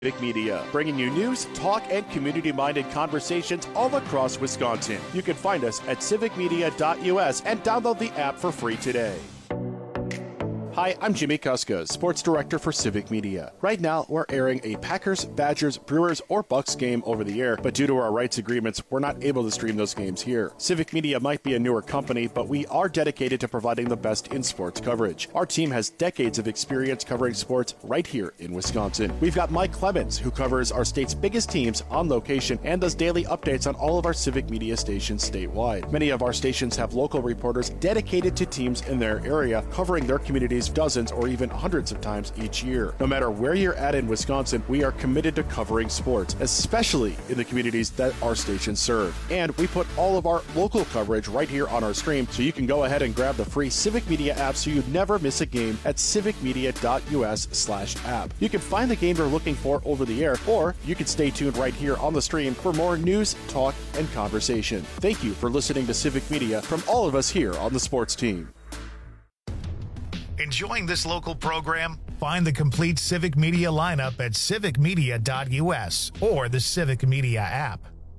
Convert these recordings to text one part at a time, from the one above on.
Civic Media, bringing you news, talk, and community-minded conversations all across Wisconsin. You can find us at civicmedia.us and download the app for free today. Hi, I'm Jimmy Kuska, Sports Director for Civic Media. Right now, we're airing a Packers, Badgers, Brewers, or Bucks game over the air, but due to our rights agreements, we're not able to stream those games here. Civic Media might be a newer company, but we are dedicated to providing the best in sports coverage. Our team has decades of experience covering sports right here in Wisconsin. We've got Mike Clemens, who covers our state's biggest teams on location and does daily updates on all of our Civic Media stations statewide. Many of our stations have local reporters dedicated to teams in their area, covering their communities dozens or even hundreds of times each year. No matter where you're at in Wisconsin, we are committed to covering sports, especially in the communities that our stations serve. And we put all of our local coverage right here on our stream, so you can go ahead and grab the free Civic Media app so you never miss a game at civicmedia.us/app. You can find the game you're looking for over the air, or you can stay tuned right here on the stream for more news, talk, and conversation. Thank you for listening to Civic Media from all of us here on the sports team. Enjoying this local program? Find the complete Civic Media lineup at civicmedia.us or the Civic Media app.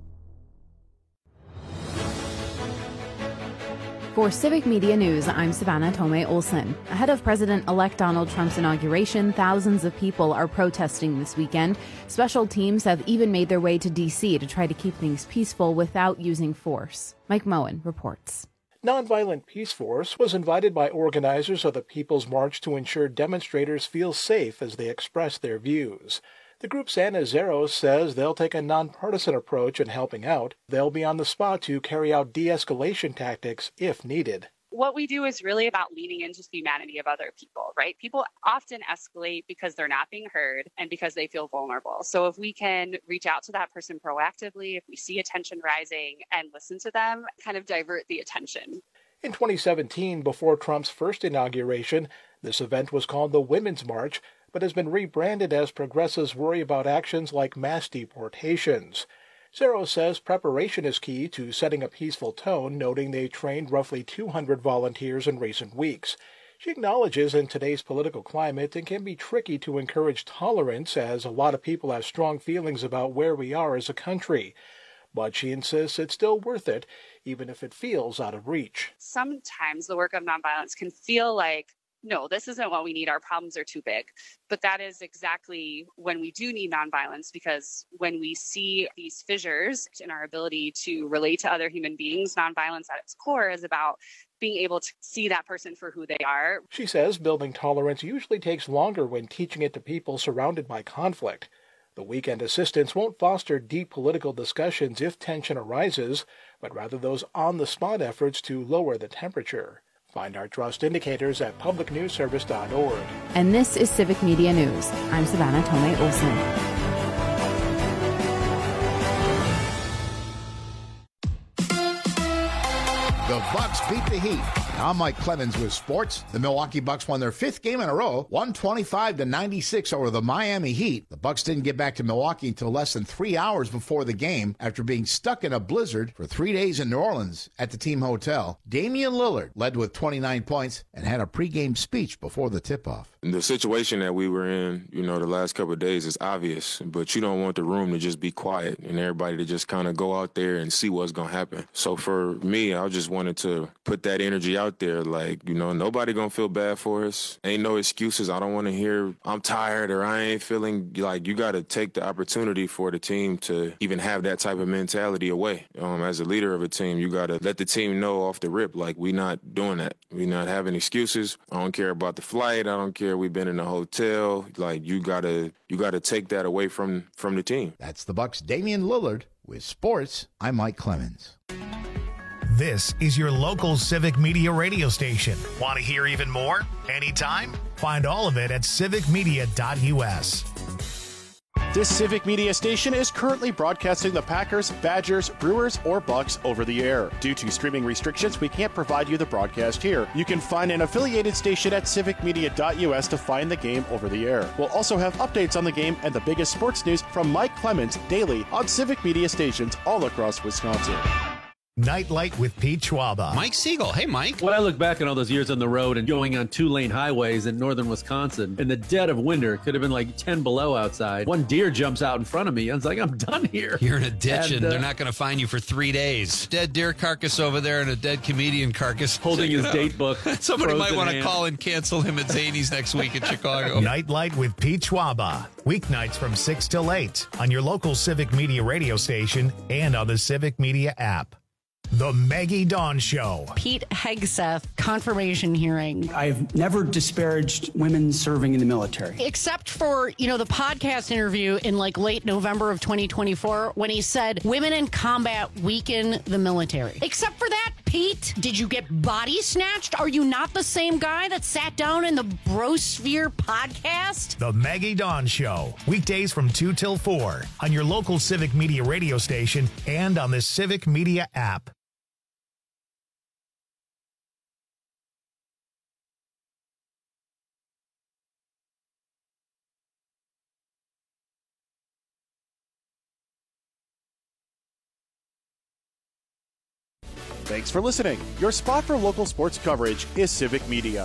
For Civic Media News, I'm Savannah Tomei Olson. Ahead of President-elect Donald Trump's inauguration, thousands of people are protesting this weekend. Special teams have even made their way to D.C. to try to keep things peaceful without using force. Mike Moen reports. Nonviolent Peace Force was invited by organizers of the People's March to ensure demonstrators feel safe as they express their views. The group's Anna Zeros says they'll take a nonpartisan approach in helping out. They'll be on the spot to carry out de-escalation tactics if needed. What we do is really about leaning into the humanity of other people, right? People often escalate because they're not being heard and because they feel vulnerable. So if we can reach out to that person proactively, if we see a tension rising and listen to them, kind of divert the attention. In 2017, before Trump's first inauguration, this event was called the Women's March, but has been rebranded as progressives worry about actions like mass deportations. Zero says preparation is key to setting a peaceful tone, noting they trained roughly 200 volunteers in recent weeks. She acknowledges in today's political climate it can be tricky to encourage tolerance, as a lot of people have strong feelings about where we are as a country. But she insists it's still worth it, even if it feels out of reach. Sometimes the work of nonviolence can feel like, no, this isn't what we need. Our problems are too big. But that is exactly when we do need nonviolence, because when we see these fissures in our ability to relate to other human beings, nonviolence at its core is about being able to see that person for who they are. She says building tolerance usually takes longer when teaching it to people surrounded by conflict. The weekend assistance won't foster deep political discussions if tension arises, but rather those on-the-spot efforts to lower the temperature. Find our trust indicators at publicnewsservice.org. And this is Civic Media News. I'm Savannah Tomei Olson. The Bucks beat the Heat. I'm Mike Clemens with sports. The Milwaukee Bucks won their fifth game in a row, 125-96 over the Miami Heat. The Bucks didn't get back to Milwaukee until less than 3 hours before the game after being stuck in a blizzard for 3 days in New Orleans at the team hotel. Damian Lillard led with 29 points and had a pregame speech before the tip-off. The situation that we were in, the last couple of days is obvious, but you don't want the room to just be quiet and everybody to just kind of go out there and see what's going to happen. So for me, I just wanted to put that energy out there, like, nobody going to feel bad for us. Ain't no excuses. I don't want to hear I'm tired or I ain't feeling. Like, you got to take the opportunity for the team to even have that type of mentality away. As a leader of a team, you got to let the team know off the rip, like, we not doing that. We not having excuses. I don't care about the flight. I don't care. We've been in a hotel. Like, you gotta take that away from the team. That's the Bucks' Damian Lillard. With sports, I'm Mike Clemens. This is your local Civic Media radio station. Want to hear even more? Anytime? Find all of it at civicmedia.us. This Civic Media station is currently broadcasting the Packers, Badgers, Brewers, or Bucks over the air. Due to streaming restrictions, we can't provide you the broadcast here. You can find an affiliated station at civicmedia.us to find the game over the air. We'll also have updates on the game and the biggest sports news from Mike Clemens daily on Civic Media stations all across Wisconsin. Nightlight with Pete Schwaba. Mike Siegel. Hey, Mike. When I look back on all those years on the road and going on 2-lane highways in northern Wisconsin, in the dead of winter, it could have been like 10 below outside. One deer jumps out in front of me. I was like, I'm done here. You're in a ditch and they're not going to find you for 3 days. Dead deer carcass over there and a dead comedian carcass. Holding his date book. Somebody might want to call and cancel him at Zany's next week in Chicago. Nightlight with Pete Schwaba. Weeknights from 6 till 8 on your local Civic Media radio station and on the Civic Media app. The Maggie Dawn Show. Pete Hegseth confirmation hearing. I've never disparaged women serving in the military. Except for, the podcast interview in like late November of 2024 when he said women in combat weaken the military. Except for that, Pete, did you get body snatched? Are you not the same guy that sat down in the Brosphere podcast? The Maggie Dawn Show. Weekdays from 2 till 4 on your local Civic Media radio station and on the Civic Media app. Thanks for listening. Your spot for local sports coverage is Civic Media.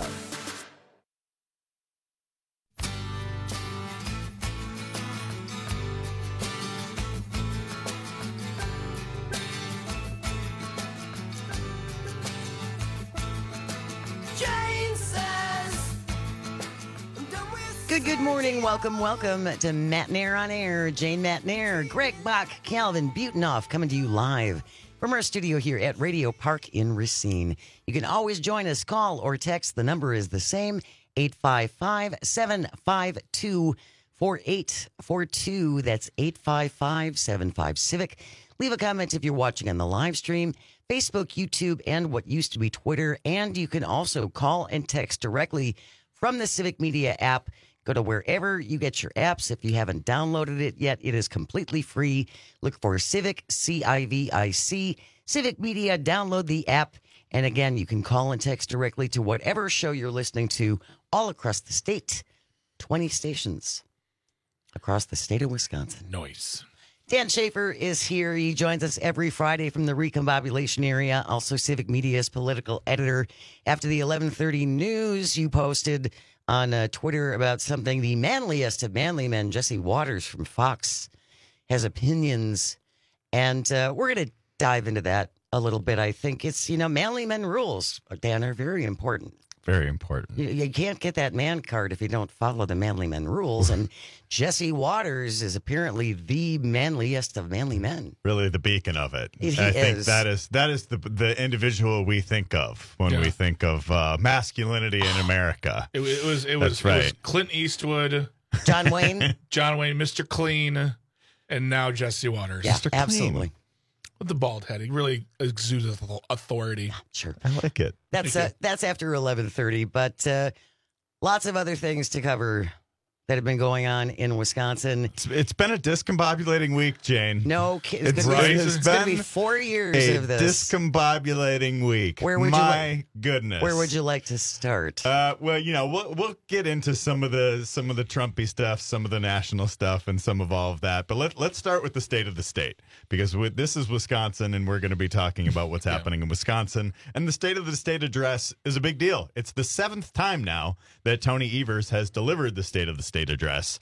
Good morning. Welcome to Matt Nair on Air. Jane Matt Nair, Greg Bach, Calvin Butenhoff coming to you live from our studio here at Radio Park in Racine. You can always join us, call or text. The number is the same, 855-752-4842. That's 855-75-CIVIC. Leave a comment if you're watching on the live stream, Facebook, YouTube, and what used to be Twitter. And you can also call and text directly from the Civic Media app. Go to wherever you get your apps. If you haven't downloaded it yet, it is completely free. Look for Civic, C-I-V-I-C, Civic Media. Download the app. And again, you can call and text directly to whatever show you're listening to all across the state. 20 stations across the state of Wisconsin. Nice. Dan Schaefer is here. He joins us every Friday from the Recombobulation area. Also, Civic Media's political editor. After the 11:30 news, you posted on Twitter about something. The manliest of manly men, Jesse Waters from Fox, has opinions. And we're going to dive into that a little bit. I think it's, manly men rules, Dan, are very important. Very important. You can't get that man card if you don't follow the manly men rules. And Jesse Waters is apparently the manliest of manly men. Really the beacon of it. I think that is the individual we think of when we think of masculinity in America. It was Clint Eastwood, John Wayne, Mr. Clean, and now Jesse Waters. Yeah, Mr. absolutely. With the bald head, he really exudes authority. Sure, I like it. That's after 11:30, but lots of other things to cover that have been going on in Wisconsin. It's been a discombobulating week, Jane. No, it's going to be 4 years of this. Discombobulating week. My goodness. Where would you like to start? Well, we'll get into some of the Trumpy stuff, some of the national stuff, and some of all of that. But let's start with the state of the state, because this is Wisconsin, and we're going to be talking about what's happening in Wisconsin. And the state of the state address is a big deal. It's the 7th time now that Tony Evers has delivered the state of the state address,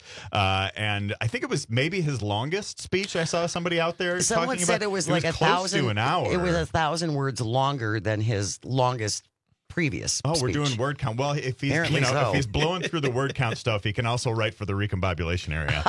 and I think it was maybe his longest speech. I saw somebody out there. Someone said it was like 1,000. To an hour. It was 1,000 words longer than his longest previous. Oh, speech. We're doing word count. Well, if he's if he's blowing through the word count stuff, he can also write for the Recombobulation area.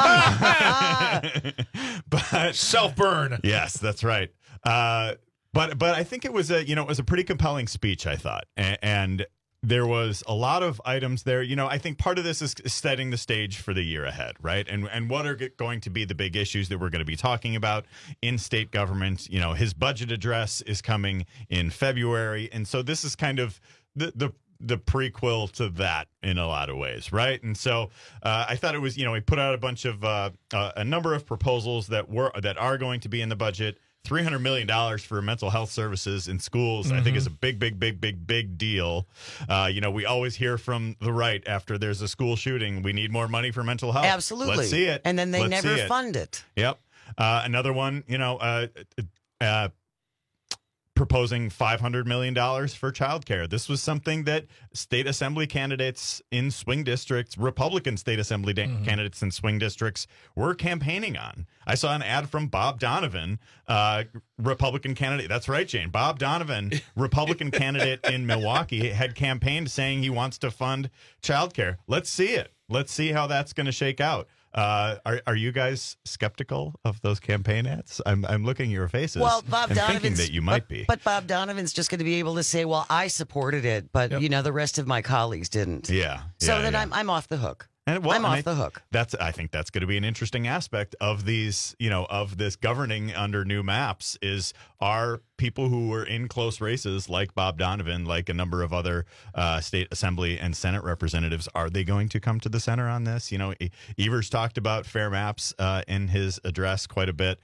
But self-burn. Yes, that's right. But I think it was a pretty compelling speech, I thought, and there was a lot of items there. I think part of this is setting the stage for the year ahead, right? And what are going to be the big issues that we're going to be talking about in state government. His budget address is coming in February. And so this is kind of the prequel to that in a lot of ways, right? And so I thought it was, he put out a bunch of a number of proposals that are going to be in the budget. $300 million for mental health services in schools, I think, is a big deal. We always hear from the right after there's a school shooting, we need more money for mental health. Absolutely. Let's see it. And then they never fund it. Yep. Another one, proposing $500 million for childcare. This was something that state assembly candidates in swing districts, Republican state assembly candidates in swing districts, were campaigning on. I saw an ad from Bob Donovan, Republican candidate. That's right, Jane. Bob Donovan, Republican candidate in Milwaukee, had campaigned saying he wants to fund childcare. Let's see it. Let's see how that's going to shake out. Are you guys skeptical of those campaign ads? I'm looking at your faces. Well, Bob and Donovan's thinking that you might be. But Bob Donovan's just going to be able to say, "Well, I supported it, but the rest of my colleagues didn't." Yeah. So then I'm off the hook. And, I'm off the hook. I think that's going to be an interesting aspect of these, of this governing under new maps are people who were in close races like Bob Donovan, like a number of other state assembly and Senate representatives. Are they going to come to the center on this? Evers talked about fair maps in his address quite a bit.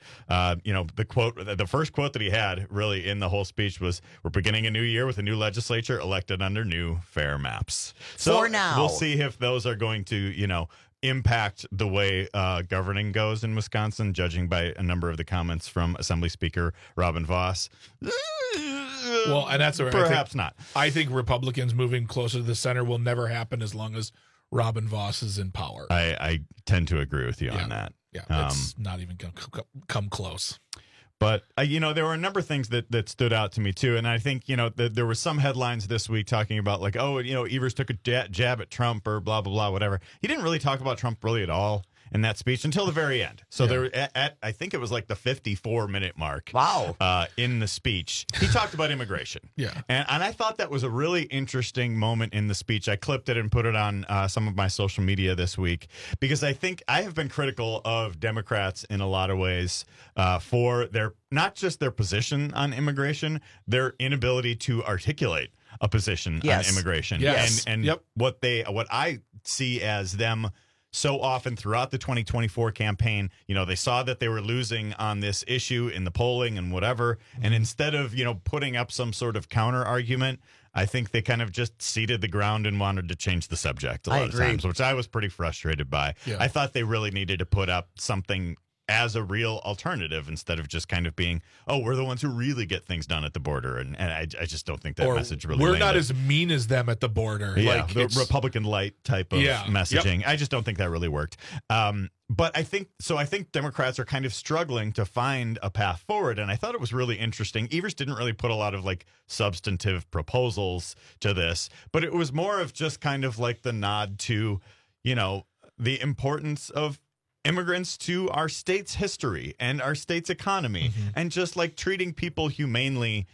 The first quote that he had really in the whole speech was, "We're beginning a new year with a new legislature elected under new fair maps." So for now, we'll see if those are going to, impact the way governing goes in Wisconsin, judging by a number of the comments from Assembly Speaker Robin Vos. Well, and that's perhaps not. I think Republicans moving closer to the center will never happen as long as Robin Vos is in power. I tend to agree with you on that. Yeah, it's not even going to come close. But, there were a number of things that stood out to me, too. And I think, there were some headlines this week talking about, like, Evers took a jab at Trump or blah, blah, blah, whatever. He didn't really talk about Trump really at all in that speech until the very end. So there, I think it was like the 54-minute mark. Wow. In the speech, he talked about immigration. Yeah. And I thought that was a really interesting moment in the speech. I clipped it and put it on some of my social media this week because I think I have been critical of Democrats in a lot of ways for not just their position on immigration, their inability to articulate a position on immigration. Yes. And what I see as them so often throughout the 2024 campaign, they saw that they were losing on this issue in the polling and whatever. And instead of, putting up some sort of counter argument, I think they kind of just ceded the ground and wanted to change the subject a lot of times, which I was pretty frustrated by. Yeah. I thought they really needed to put up something as a real alternative instead of just kind of being, we're the ones who really get things done at the border. And I just don't think that message really landed. Not as mean as them at the border. Yeah, like the Republican light type of messaging. Yep. I just don't think that really worked. But I think Democrats are kind of struggling to find a path forward. And I thought it was really interesting. Evers didn't really put a lot of like substantive proposals to this, but it was more of just kind of like the nod to, the importance of immigrants to our state's history and our state's economy, and just like treating people humanely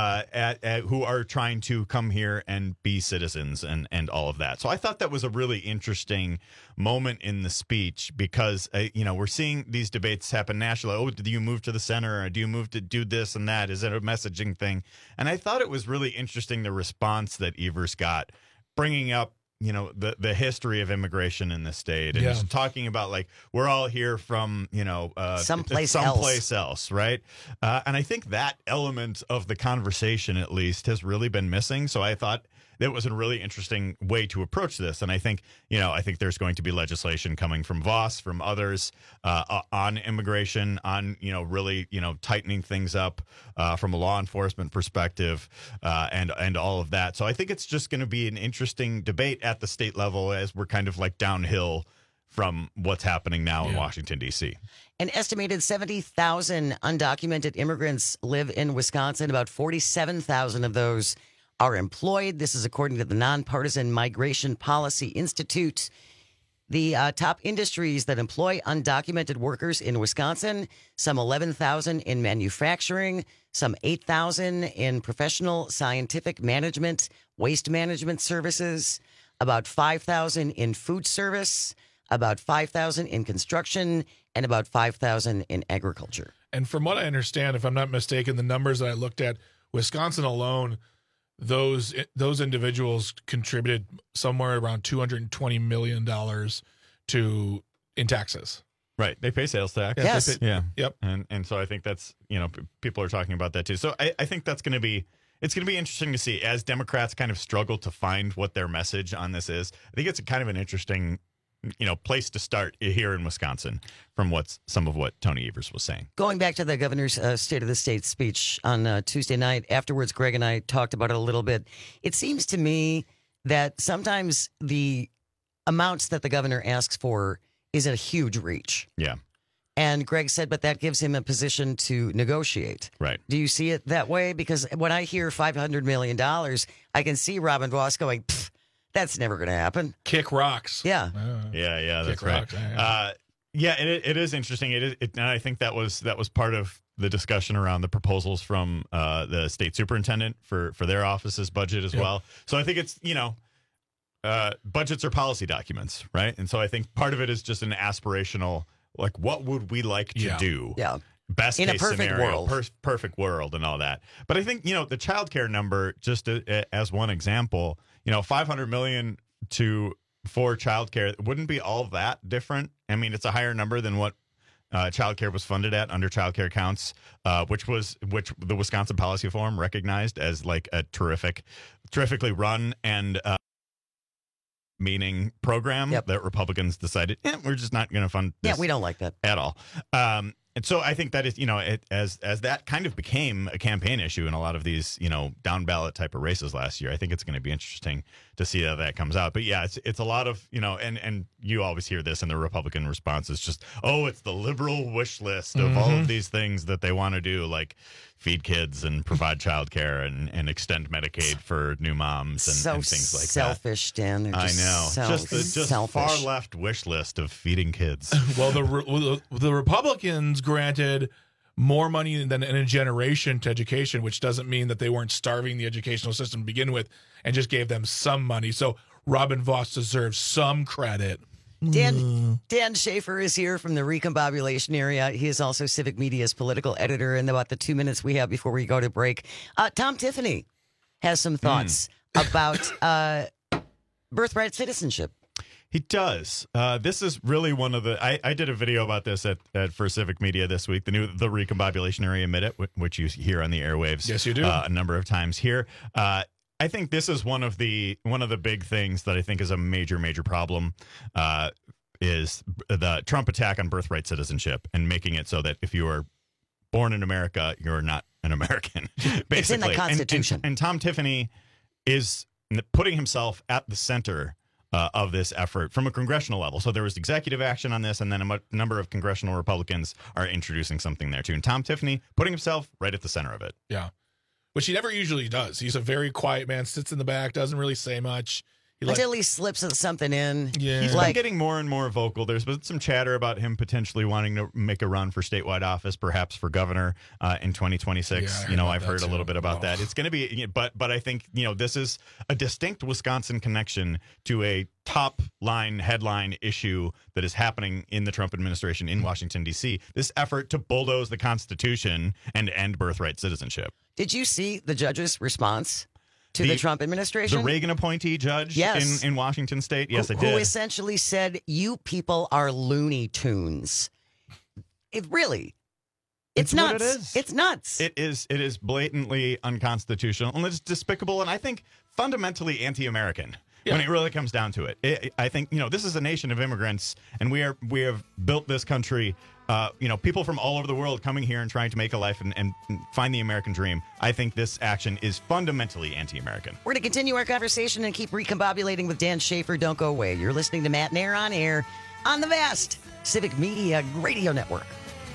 who are trying to come here and be citizens and all of that. So I thought that was a really interesting moment in the speech because, we're seeing these debates happen nationally. Oh, do you move to the center or do you move to do this and that? Is it a messaging thing? And I thought it was really interesting the response that Evers got, bringing up the history of immigration in the state and just talking about like we're all here from someplace else, right? And I think that element of the conversation at least has really been missing. So I thought that was a really interesting way to approach this. And I think there's going to be legislation coming from Vos, from others on immigration, on really tightening things up from a law enforcement perspective, and all of that. So I think it's just going to be an interesting debate at the state level as we're kind of like downhill from what's happening now in Washington, D.C. An estimated 70,000 undocumented immigrants live in Wisconsin. About 47,000 of those are employed. This is according to the Nonpartisan Migration Policy Institute. The top industries that employ undocumented workers in Wisconsin, some 11,000 in manufacturing, some 8,000 in professional scientific management, waste management services, about 5,000 in food service, about 5,000 in construction, and about 5,000 in agriculture. And from what I understand, if I'm not mistaken, the numbers that I looked at, Wisconsin alone, those individuals contributed somewhere around $220 million in taxes. Right. They pay sales tax. Yes. Yep. And so I think that's, people are talking about that too. So I think it's going to be interesting to see as Democrats kind of struggle to find what their message on this is. I think it's kind of an interesting place to start here in Wisconsin from some of what Tony Evers was saying. Going back to the governor's State of the State speech on Tuesday night, afterwards, Greg and I talked about it a little bit. It seems to me that sometimes the amounts that the governor asks for is a huge reach. Yeah. And Greg said, but that gives him a position to negotiate. Right. Do you see it that way? Because when I hear $500 million, I can see Robin Vos going, that's never going to happen. Kick rocks. Yeah. Yeah, that's Kick right. rocks. Yeah. It is interesting. And I think that was part of the discussion around the proposals from the state superintendent for their office's budget as well. So I think it's, budgets are policy documents, right? And so I think part of it is just an aspirational, like, what would we like to do? Yeah. Best in case a perfect scenario, world. Perfect world and all that. But I think, the child care number, just as one example, $500 million for child care wouldn't be all that different. I mean, it's a higher number than what child care was funded at under Child Care Counts, which the Wisconsin Policy Forum recognized as like a terrifically run and meaning program that Republicans decided, we're just not going to fund this. Yeah, we don't like that at all. And so I think that is, as that kind of became a campaign issue in a lot of these, down ballot type of races last year, I think it's going to be interesting to see how that comes out. But yeah, it's a lot of, and you always hear this in the Republican response. It's just, it's the liberal wish list of all of these things that they want to do, like feed kids and provide child care and extend Medicaid for new moms and things like selfish, that. Dan. I know. Just selfish. Far left wish list of feeding kids. Well, the Republicans granted more money than in a generation to education, which doesn't mean that they weren't starving the educational system to begin with, and just gave them some money. So Robin Vos deserves some credit. Dan Schaefer is here from the Recombobulation area. He is also Civic Media's political editor. In about the 2 minutes we have before we go to break, Tom Tiffany has some thoughts about birthright citizenship. He does. This is really one of the. I did a video about this for Civic Media this week. The Recombobulation Area Minute, which you hear on the airwaves. Yes, you do. A number of times here. I think this is one of the big things that I think is a major problem. Is the Trump attack on birthright citizenship and making it so that if you are born in America, you're not an American. Basically, it's in the Constitution. And Tom Tiffany is putting himself at the center of this effort from a congressional level. So there was executive action on this, and then a number of congressional Republicans are introducing something there too. And Tom Tiffany putting himself right at the center of it. Yeah. Which he never usually does. He's a very quiet man, sits in the back, doesn't really say much. Until he slips something in. Yeah. He's been getting more and more vocal. There's been some chatter about him potentially wanting to make a run for statewide office, perhaps for governor in 2026. Yeah, I've heard a little bit about that. It's going to be, but I think, this is a distinct Wisconsin connection to a top line headline issue that is happening in the Trump administration in Washington, D.C. This effort to bulldoze the Constitution and end birthright citizenship. Did you see the judge's response to the Trump administration? The Reagan appointee judge in Washington State? Yes, I did. Who essentially said, you people are Looney Tunes. It's nuts. What it is. It's nuts. It is blatantly unconstitutional, and it's despicable, and I think fundamentally anti-American. When it really comes down to it, I think this is a nation of immigrants, and we have built this country. People from all over the world coming here and trying to make a life and find the American dream. I think this action is fundamentally anti-American. We're going to continue our conversation and keep recombobulating with Dan Schaefer. Don't go away. You're listening to Matt and Air on Air on the vast Civic Media Radio Network.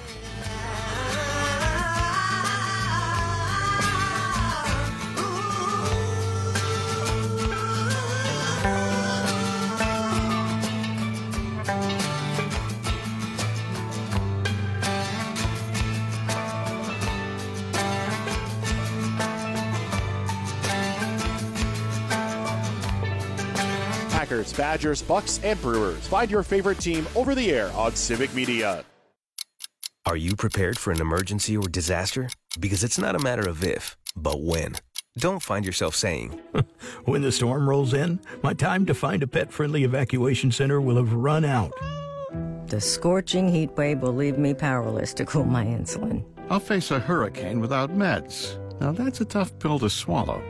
Packers, Badgers, Bucks, and Brewers. Find your favorite team over the air on Civic Media. Are you prepared for an emergency or disaster? Because it's not a matter of if, but when. Don't find yourself saying, when the storm rolls in, my time to find a pet-friendly evacuation center will have run out. The scorching heat wave will leave me powerless to cool my insulin. I'll face a hurricane without meds. Now that's a tough pill to swallow.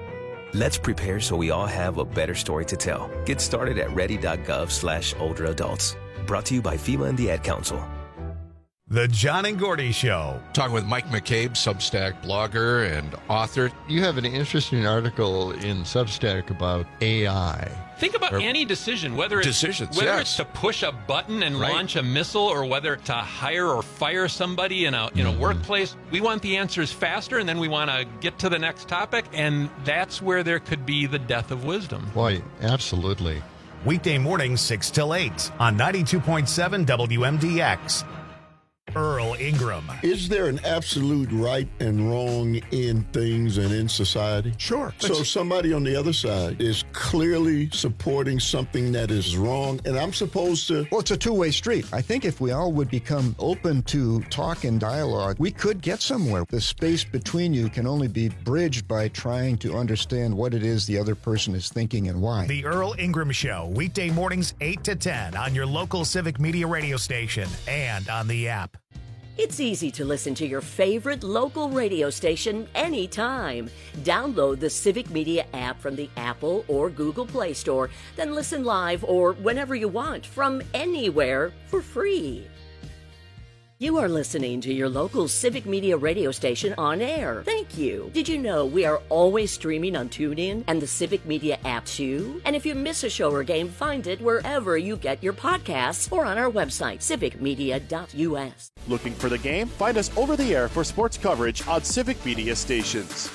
Let's prepare so we all have a better story to tell. Get started at ready.gov/older adults. Brought to you by FEMA and the Ad Council. The John and Gordy Show. Talking with Mike McCabe, Substack blogger and author. You have an interesting article in Substack about AI. Think about any decision, whether it's to push a button and launch a missile, or whether to hire or fire somebody in a workplace. We want the answers faster, and then we want to get to the next topic, and that's where there could be the death of wisdom. Boy, absolutely. Weekday mornings 6 till 8 on 92.7 WMDX. Earl Ingram. Is there an absolute right and wrong in things and in society? Sure. So somebody on the other side is clearly supporting something that is wrong, and I'm supposed to... Well, it's a two-way street. I think if we all would become open to talk and dialogue, we could get somewhere. The space between you can only be bridged by trying to understand what it is the other person is thinking and why. The Earl Ingram Show, weekday mornings 8 to 10 on your local Civic Media radio station and on the app. It's easy to listen to your favorite local radio station anytime. Download the Civic Media app from the Apple or Google Play Store, then listen live or whenever you want from anywhere for free. You are listening to your local Civic Media radio station on air. Thank you. Did you know we are always streaming on TuneIn and the Civic Media app too? And if you miss a show or game, find it wherever you get your podcasts or on our website, civicmedia.us. Looking for the game? Find us over the air for sports coverage on Civic Media stations.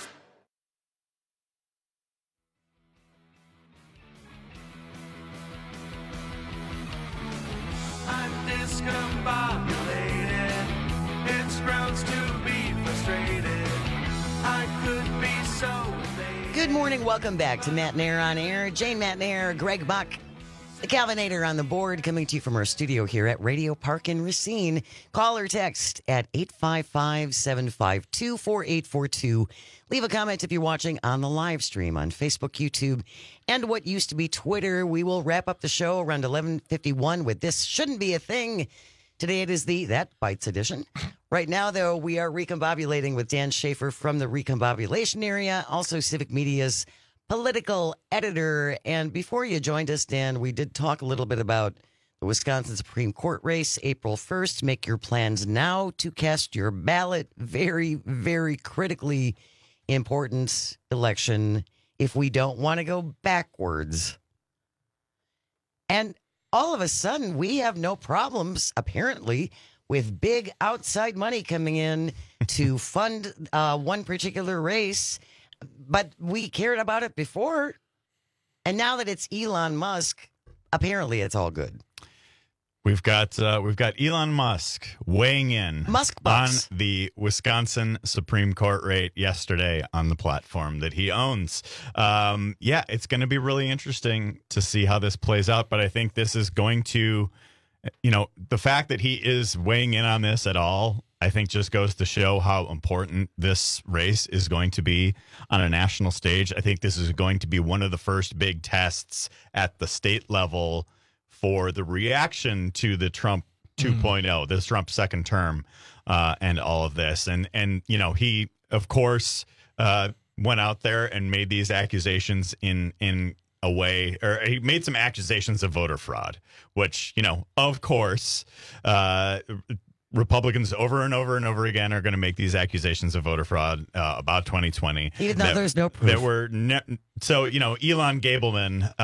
I'm discombobulated. It's grounds to be frustrated. I could be so elated. Good morning. Welcome back to Matt Nair on Air. Jane Matt Nair, Greg Buck, the Calvinator on the board, coming to you from our studio here at Radio Park in Racine. Call or text at 855-752-4842. Leave a comment if you're watching on the live stream on Facebook, YouTube, and what used to be Twitter. We will wrap up the show around 11:51 with This Shouldn't Be a Thing. Today it is the That Bites edition. Right now, though, we are recombobulating with Dan Schaefer from the Recombobulation Area, also Civic Media's political editor. And before you joined us, Dan, we did talk a little bit about the Wisconsin Supreme Court race, April 1st. Make your plans now to cast your ballot. Very, very critically important election if we don't want to go backwards. And all of a sudden, we have no problems, apparently, with big outside money coming in to fund one particular race. But we cared about it before. And now that it's Elon Musk, apparently it's all good. We've got Elon Musk weighing in on the Wisconsin Supreme Court race yesterday on the platform that he owns. It's going to be really interesting to see how this plays out. But I think this is going to, the fact that he is weighing in on this at all, I think just goes to show how important this race is going to be on a national stage. I think this is going to be one of the first big tests at the state level for the reaction to the Trump 2.0, this Trump second term, and all of this. And he, of course, went out there and made these accusations in a way, or he made some accusations of voter fraud, which, of course, Republicans over and over and over again are going to make these accusations of voter fraud about 2020. Even though there's no proof. Elon Gableman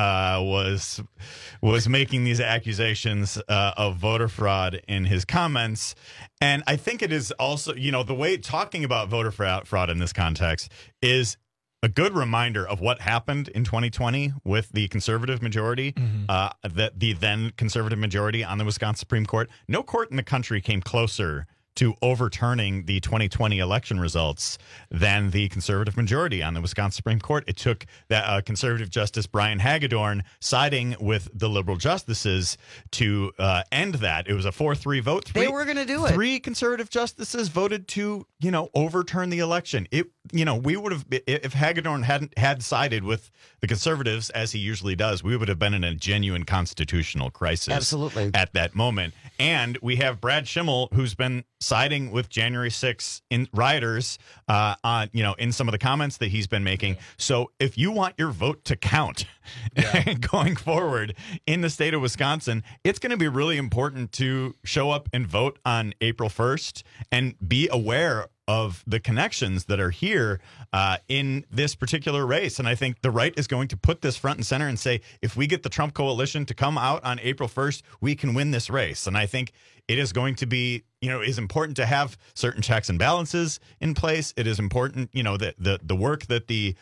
was making these accusations of voter fraud in his comments. And I think it is also, the way talking about voter fraud in this context is a good reminder of what happened in 2020 with the conservative majority, the then conservative majority on the Wisconsin Supreme Court. No court in the country came closer to overturning the 2020 election results than the conservative majority on the Wisconsin Supreme Court. It took that conservative Justice Brian Hagedorn siding with the liberal justices to end that. It was a 4-3 vote. They were going to do it. 3 conservative justices voted to, overturn the election. we would have, if Hagedorn hadn't had sided with the conservatives, as he usually does, we would have been in a genuine constitutional crisis. Absolutely. At that moment. And we have Brad Schimmel, who's been siding with January 6th rioters in some of the comments that he's been making. So if you want your vote to count going forward in the state of Wisconsin, it's going to be really important to show up and vote on April 1st and be aware of the connections that are here in this particular race. And I think the right is going to put this front and center and say, if we get the Trump coalition to come out on April 1st, we can win this race. And I think it is going to be, is important to have certain checks and balances in place. It is important, that the work that the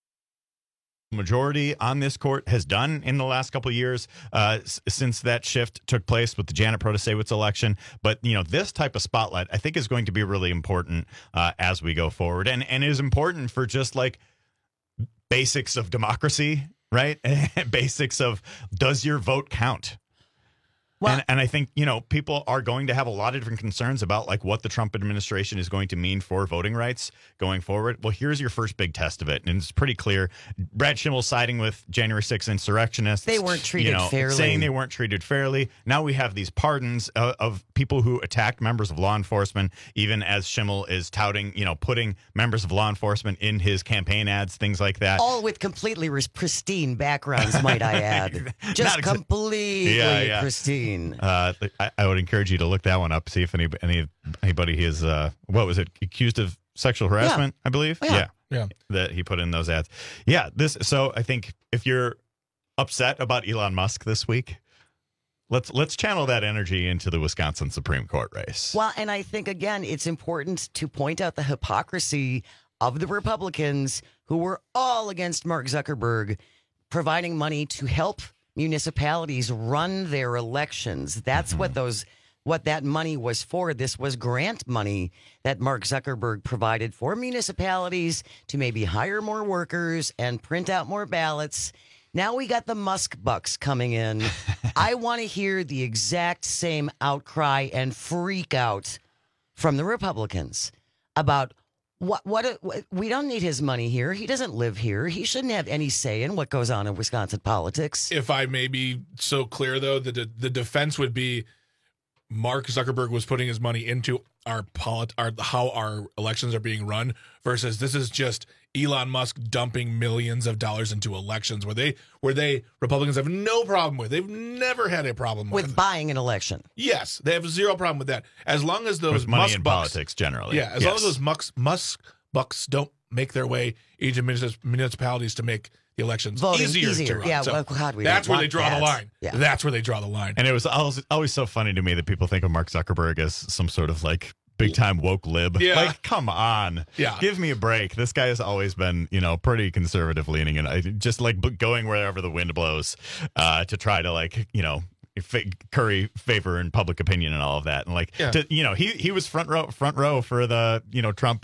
majority on this court has done in the last couple of years since that shift took place with the Janet Protasewicz election. But, this type of spotlight, I think, is going to be really important as we go forward. And it is important for just like basics of democracy, right? Basics of, does your vote count? Well, and I think, people are going to have a lot of different concerns about like what the Trump administration is going to mean for voting rights going forward. Well, here's your first big test of it. And it's pretty clear. Brad Schimmel siding with January 6th insurrectionists. They weren't treated fairly. Saying they weren't treated fairly. Now we have these pardons of people who attacked members of law enforcement, even as Schimmel is touting, putting members of law enforcement in his campaign ads, things like that. All with completely pristine backgrounds, might I add. Just completely pristine. I would encourage you to look that one up, see if anybody is accused of sexual harassment, I believe. Yeah. That he put in those ads. So I think if you're upset about Elon Musk this week, let's channel that energy into the Wisconsin Supreme Court race. Well, and I think again it's important to point out the hypocrisy of the Republicans who were all against Mark Zuckerberg providing money to help municipalities run their elections. That's what that money was for. This was grant money that Mark Zuckerberg provided for municipalities to maybe hire more workers and print out more ballots. Now we got the Musk bucks coming in. I want to hear the exact same outcry and freak out from the Republicans about what we don't need his money here. He doesn't live here. He shouldn't have any say in what goes on in Wisconsin politics. If I may be so clear, though, the defense would be Mark Zuckerberg was putting his money into how our elections are being run versus this is just Elon Musk dumping millions of dollars into elections where they Republicans have no problem with. They've never had a problem with buying an election. Yes, they have zero problem with that. As long as those with money Musk in bucks, politics generally. Yeah, as long as those Musk bucks don't make their way into municipalities to make the elections easier to run. Yeah, so God, that's where they draw the line. Yeah. That's where they draw the line. And it was always so funny to me that people think of Mark Zuckerberg as some sort of like big time woke lib. Yeah. Like, come on. Yeah. Give me a break. This guy has always been, pretty conservative leaning and just like going wherever the wind blows to try to like, curry favor in public opinion and all of that. And like, he was front row for the, Trump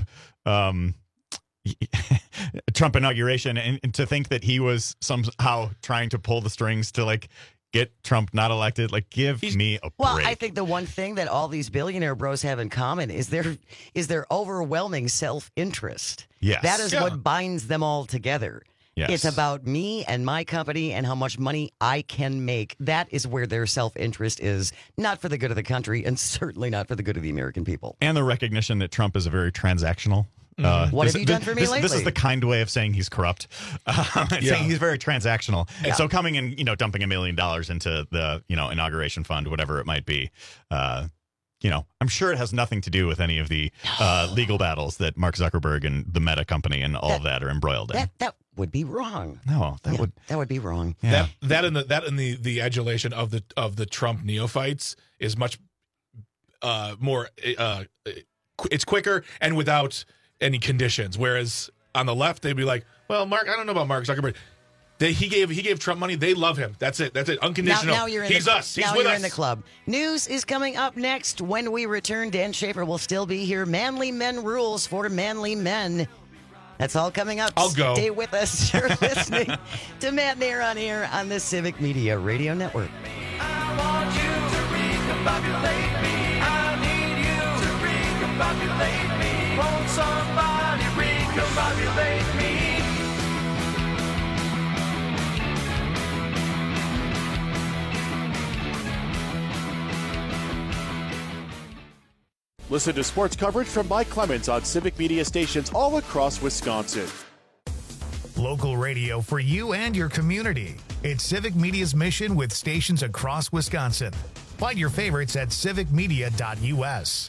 Trump inauguration, and to think that he was somehow trying to pull the strings to like get Trump not elected, like give me a break. Well, I think the one thing that all these billionaire bros have in common is their overwhelming self-interest. Yes. That is what binds them all together. Yes. It's about me and my company and how much money I can make. That is where their self-interest is, not for the good of the country and certainly not for the good of the American people. And the recognition that Trump is a very transactional. What have you done for me lately? This is the kind way of saying he's corrupt. Saying he's very transactional. Yeah. So coming in, dumping $1 million into the, inauguration fund, whatever it might be, I'm sure it has nothing to do with any of the legal battles that Mark Zuckerberg and the Meta company and all of that are embroiled in. That would be wrong. No, that would be wrong. Yeah. That and the adulation of the Trump neophytes is much more. It's quicker and without any conditions. Whereas on the left, they'd be like, "Well, Mark, I don't know about Mark Zuckerberg. He gave Trump money. They love him. That's it. Unconditional. Now you're in He's us. He's now with you're us." in the club. News is coming up next. When we return, Dan Schaefer will still be here. Manly Men rules for manly men. That's all coming up. I'll go. Stay with us. You're listening to Matt Nair on Air on the Civic Media Radio Network. I want you to recombobulate me. I need you to recombobulate me. Won't somebody recombobulate me? discombobulate me. Listen to sports coverage from Mike Clemens on Civic Media stations all across Wisconsin. Local radio for you and your community. It's Civic Media's mission with stations across Wisconsin. Find your favorites at civicmedia.us.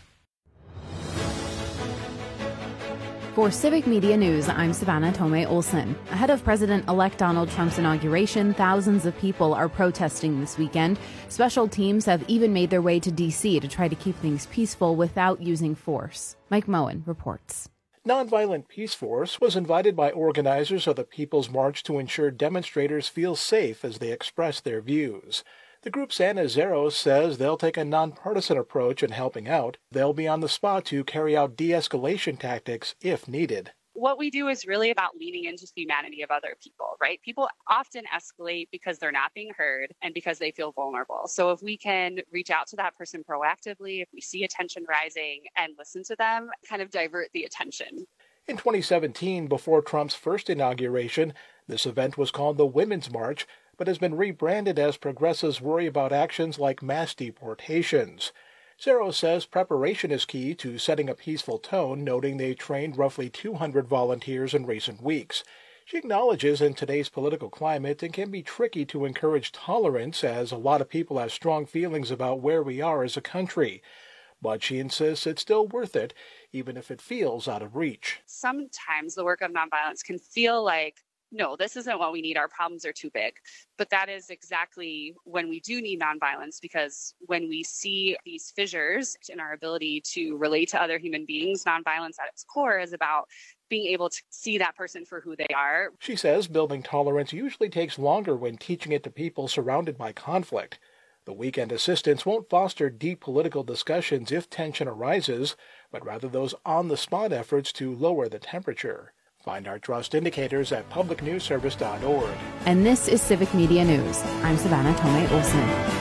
For Civic Media News, I'm Savannah Tomei Olson. Ahead of President-elect Donald Trump's inauguration, thousands of people are protesting this weekend. Special teams have even made their way to D.C. to try to keep things peaceful without using force. Mike Moen reports. Nonviolent Peace Force was invited by organizers of the People's March to ensure demonstrators feel safe as they express their views. The group's Anna Zeros says they'll take a nonpartisan approach in helping out. They'll be on the spot to carry out de-escalation tactics if needed. What we do is really about leaning into the humanity of other people, right? People often escalate because they're not being heard and because they feel vulnerable. So if we can reach out to that person proactively, if we see a tension rising and listen to them, kind of divert the attention. In 2017, before Trump's first inauguration, this event was called the Women's March, but has been rebranded as progressives worry about actions like mass deportations. Zero says preparation is key to setting a peaceful tone, noting they trained roughly 200 volunteers in recent weeks. She acknowledges in today's political climate it can be tricky to encourage tolerance, as a lot of people have strong feelings about where we are as a country. But she insists it's still worth it, even if it feels out of reach. Sometimes the work of nonviolence can feel like, no, this isn't what we need. Our problems are too big. But that is exactly when we do need nonviolence, because when we see these fissures in our ability to relate to other human beings, nonviolence at its core is about being able to see that person for who they are. She says building tolerance usually takes longer when teaching it to people surrounded by conflict. The weekend assistance won't foster deep political discussions if tension arises, but rather those on-the-spot efforts to lower the temperature. Find our trust indicators at publicnewsservice.org. And this is Civic Media News. I'm Savannah Tomei Olson.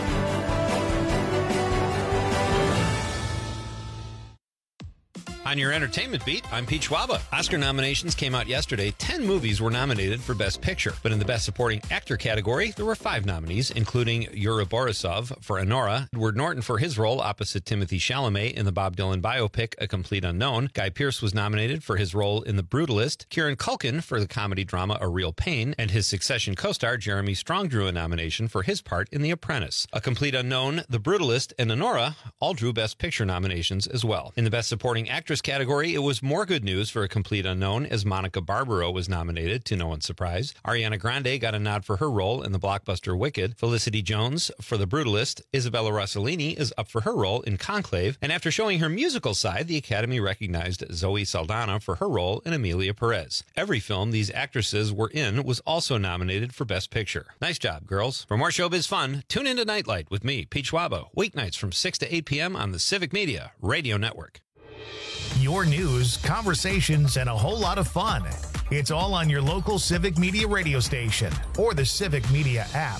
On your entertainment beat, I'm Pete Schwaba. Oscar nominations came out yesterday. 10 movies were nominated for Best Picture. But in the Best Supporting Actor category, there were 5 nominees, including Yuri Borisov for Anora, Edward Norton for his role opposite Timothy Chalamet in the Bob Dylan biopic A Complete Unknown. Guy Pearce was nominated for his role in The Brutalist. Kieran Culkin for the comedy drama A Real Pain. And his Succession co-star Jeremy Strong drew a nomination for his part in The Apprentice. A Complete Unknown, The Brutalist, and Anora all drew Best Picture nominations as well. In the Best Supporting Actress category, it was more good news for A Complete Unknown, as Monica Barbaro was nominated, to no one's surprise. Ariana Grande got a nod for her role in the blockbuster Wicked. Felicity Jones for The Brutalist. Isabella Rossellini is up for her role in Conclave. And after showing her musical side, the Academy recognized Zoe Saldana for her role in Emilia Perez. Every film these actresses were in was also nominated for Best Picture. Nice job, girls. For more showbiz fun, tune into Nightlight with me, Pete Schwaba, weeknights from 6 to 8 p.m. on the Civic Media Radio Network. Your news, conversations, and a whole lot of fun. It's all on your local Civic Media radio station or the Civic Media app.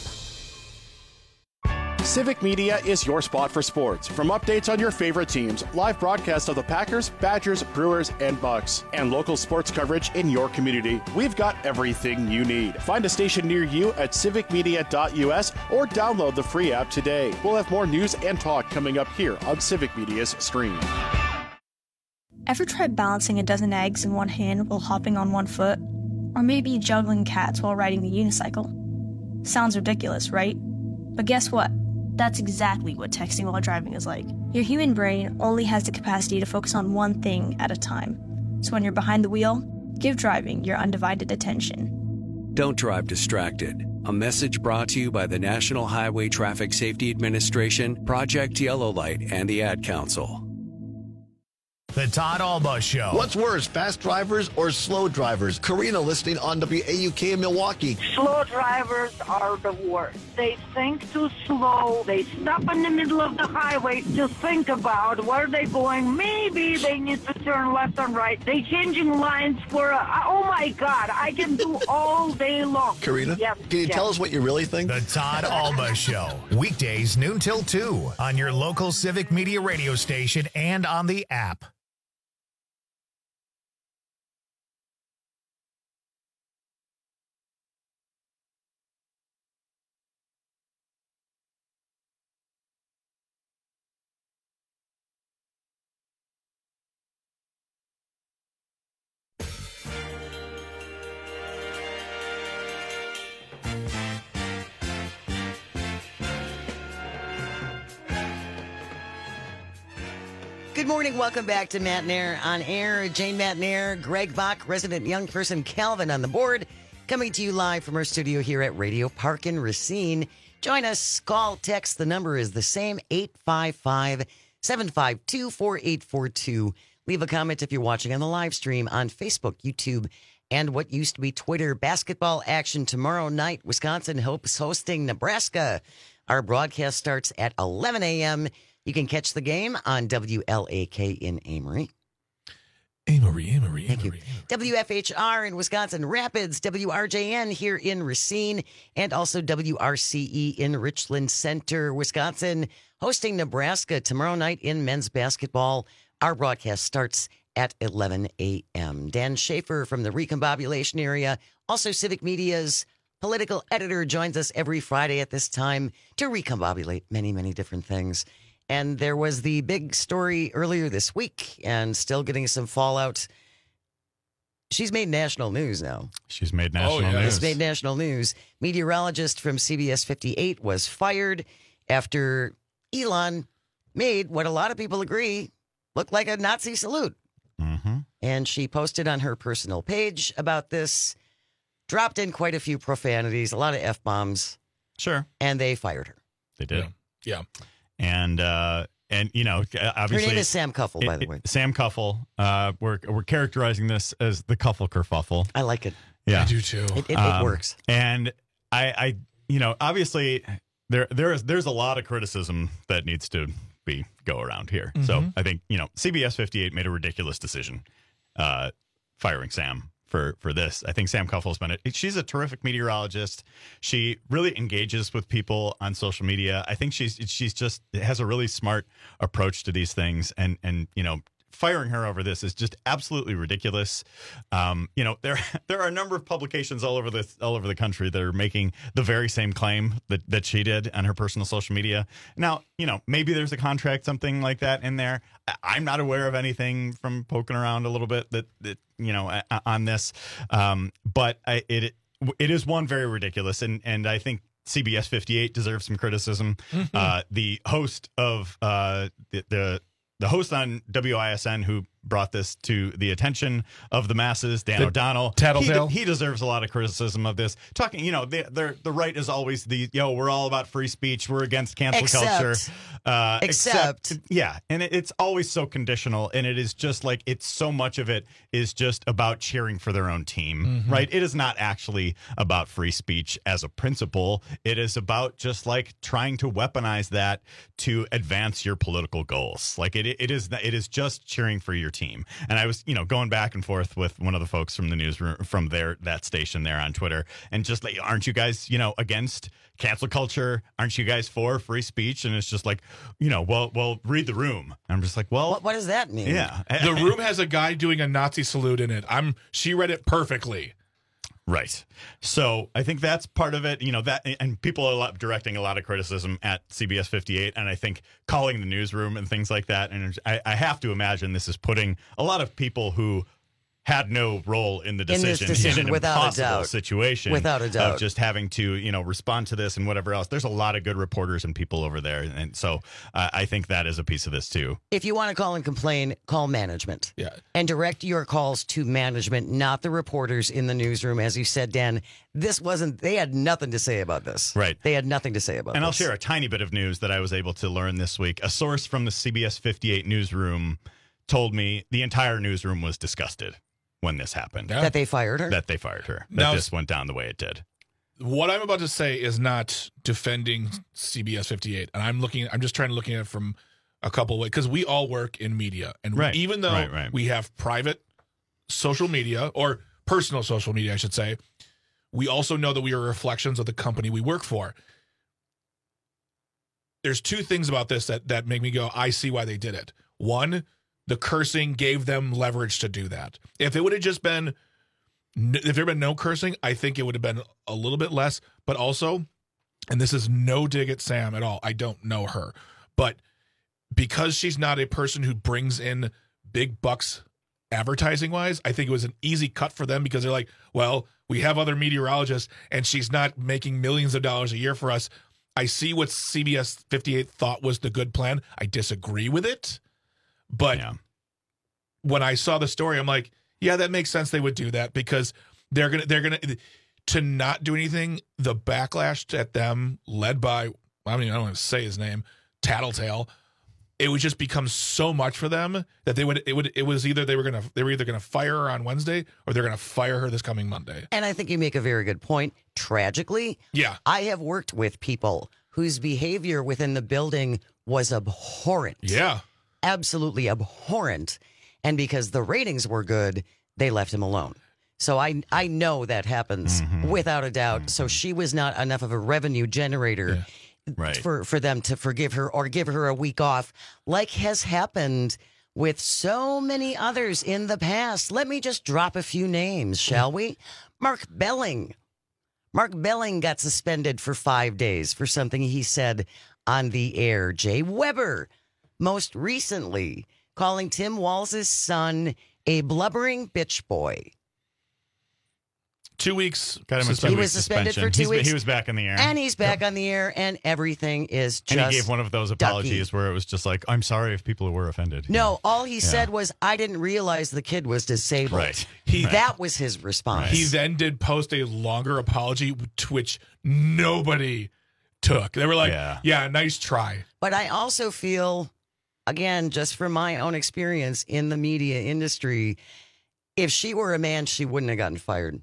Civic Media is your spot for sports. From updates on your favorite teams, live broadcasts of the Packers, Badgers, Brewers, and Bucks, and local sports coverage in your community, we've got everything you need. Find a station near you at civicmedia.us or download the free app today. We'll have more news and talk coming up here on Civic Media's stream. Ever tried balancing a dozen eggs in one hand while hopping on one foot? Or maybe juggling cats while riding the unicycle? Sounds ridiculous, right? But guess what? That's exactly what texting while driving is like. Your human brain only has the capacity to focus on one thing at a time. So when you're behind the wheel, give driving your undivided attention. Don't drive distracted. A message brought to you by the National Highway Traffic Safety Administration, Project Yellow Light, and the Ad Council. The Todd Alba Show. What's worse, fast drivers or slow drivers? Karina listening on WAUK in Milwaukee. Slow drivers are the worst. They think too slow. They stop in the middle of the highway to think about where they're going. Maybe they need to turn left and right. They changing lines for oh my God, I can do all day long. Karina, can you tell us what you really think? The Todd Alba Show. Weekdays noon till 2 on your local Civic Media radio station and on the app. Good morning. Welcome back to Matt Nair on Air. Jane Matt Nair, Greg Bach, resident young person Calvin on the board. Coming to you live from our studio here at Radio Park in Racine. Join us. Call, text. The number is the same, 855-752-4842. Leave a comment if you're watching on the live stream on Facebook, YouTube, and what used to be Twitter. Basketball action tomorrow night. Wisconsin hosting Nebraska. Our broadcast starts at 11 a.m. You can catch the game on WLAK in Amory. Amory. Thank you. WFHR in Wisconsin Rapids, WRJN here in Racine, and also WRCE in Richland Center, Wisconsin, hosting Nebraska tomorrow night in men's basketball. Our broadcast starts at 11 a.m. Dan Schaefer from the Recombobulation area, also Civic Media's political editor, joins us every Friday at this time to recombobulate many, many different things. And there was the big story earlier this week and still getting some fallout. She's made national news now. She's made national news. She's made national news. Meteorologist from CBS 58 was fired after Elon made what a lot of people agree looked like a Nazi salute. Mm-hmm. And she posted on her personal page about this, dropped in quite a few profanities, a lot of F-bombs. Sure. And they fired her. They did. Yeah. And you know, obviously, her name is Sam Kuffel, by the way. Sam Kuffel. We're characterizing this as the Kuffel kerfuffle. I like it. Yeah, I do too. It works. And I, you know, obviously there's a lot of criticism that needs to go around here. Mm-hmm. So I think, you know, CBS 58 made a ridiculous decision, firing Sam for this. I think Sam Kuffel's she's a terrific meteorologist. She really engages with people on social media. I think she's just has a really smart approach to these things, and you know, firing her over this is just absolutely ridiculous. You know, there are a number of publications all over the country that are making the very same claim that she did on her personal social media. Now, you know, maybe there's a contract, something like that in there. I'm not aware of anything from poking around a little bit that you know, on this. But it is one very ridiculous, and I think CBS 58 deserves some criticism. Mm-hmm. The host of the host on WISN who brought this to the attention of the masses, Dan O'Donnell, Tattletale. He deserves a lot of criticism of this. Talking, you know, the right is always we're all about free speech, we're against cancel culture. Except, yeah, and it's always so conditional, and it is just like so much of it is just about cheering for their own team, Mm-hmm. right? It is not actually about free speech as a principle. It is about just like trying to weaponize that to advance your political goals. Like it is just cheering for your team. And I was, you know, going back and forth with one of the folks from the newsroom from that station there on Twitter, and just like, aren't you guys, you know, against cancel culture? Aren't you guys for free speech? And it's just like, you know, well, read the room. I'm just like, well, what does that mean? Yeah, The Room has a guy doing a Nazi salute in it. She read it perfectly. Right. So I think that's part of it, you know, that, and people are directing a lot of criticism at CBS 58, and I think calling the newsroom and things like that. And I have to imagine this is putting a lot of people who had no role in the decision, in an impossible situation, without a doubt, of just having to, you know, respond to this and whatever else. There's a lot of good reporters and people over there, and so I think that is a piece of this too. If you want to call and complain, call management. Yeah, and direct your calls to management, not the reporters in the newsroom. As you said, Dan, they had nothing to say about this. Right, they had nothing to say about. And this. I'll share a tiny bit of news that I was able to learn this week. A source from the CBS 58 newsroom told me the entire newsroom was disgusted when this happened. That they fired her? That they fired her. Now, that this went down the way it did. What I'm about to say is not defending CBS 58. And I'm just trying to look at it from a couple of ways, because we all work in media. And even though we have private social media, or personal social media, I should say, we also know that we are reflections of the company we work for. There's two things about this that make me go, I see why they did it. One, the cursing gave them leverage to do that. If it would have just been, if there had been no cursing, I think it would have been a little bit less. But also, and this is no dig at Sam at all, I don't know her, but because she's not a person who brings in big bucks advertising wise, I think it was an easy cut for them, because they're like, well, we have other meteorologists and she's not making millions of dollars a year for us. I see what CBS 58 thought was the good plan. I disagree with it. But when I saw the story, I'm like, yeah, that makes sense. They would do that because they're gonna to not do anything. The backlash at them, led by I don't want to say his name, Tattletale. It would just become so much for them that they was either they were either gonna fire her on Wednesday or they're gonna fire her this coming Monday. And I think you make a very good point. Tragically, I have worked with people whose behavior within the building was abhorrent. Yeah. Absolutely abhorrent. And because the ratings were good, they left him alone. So I know that happens without a doubt. So she was not enough of a revenue generator for them to forgive her or give her a week off, like has happened with so many others in the past. Let me just drop a few names, shall we? Mark Belling. Mark Belling got suspended for 5 days for something he said on the air. Jay Weber, most recently, calling Tim Walz' son a blubbering bitch boy. 2 weeks. He was suspended for 2 weeks. He was back in the air. And he's back on the air, and everything is just And he gave one of those apologies where it was just like, I'm sorry if people were offended. No, all he said was, I didn't realize the kid was disabled. Right. That was his response. He then did post a longer apology, to which nobody took. They were like, yeah, nice try. But I also feel, again, just from my own experience in the media industry, if she were a man, she wouldn't have gotten fired.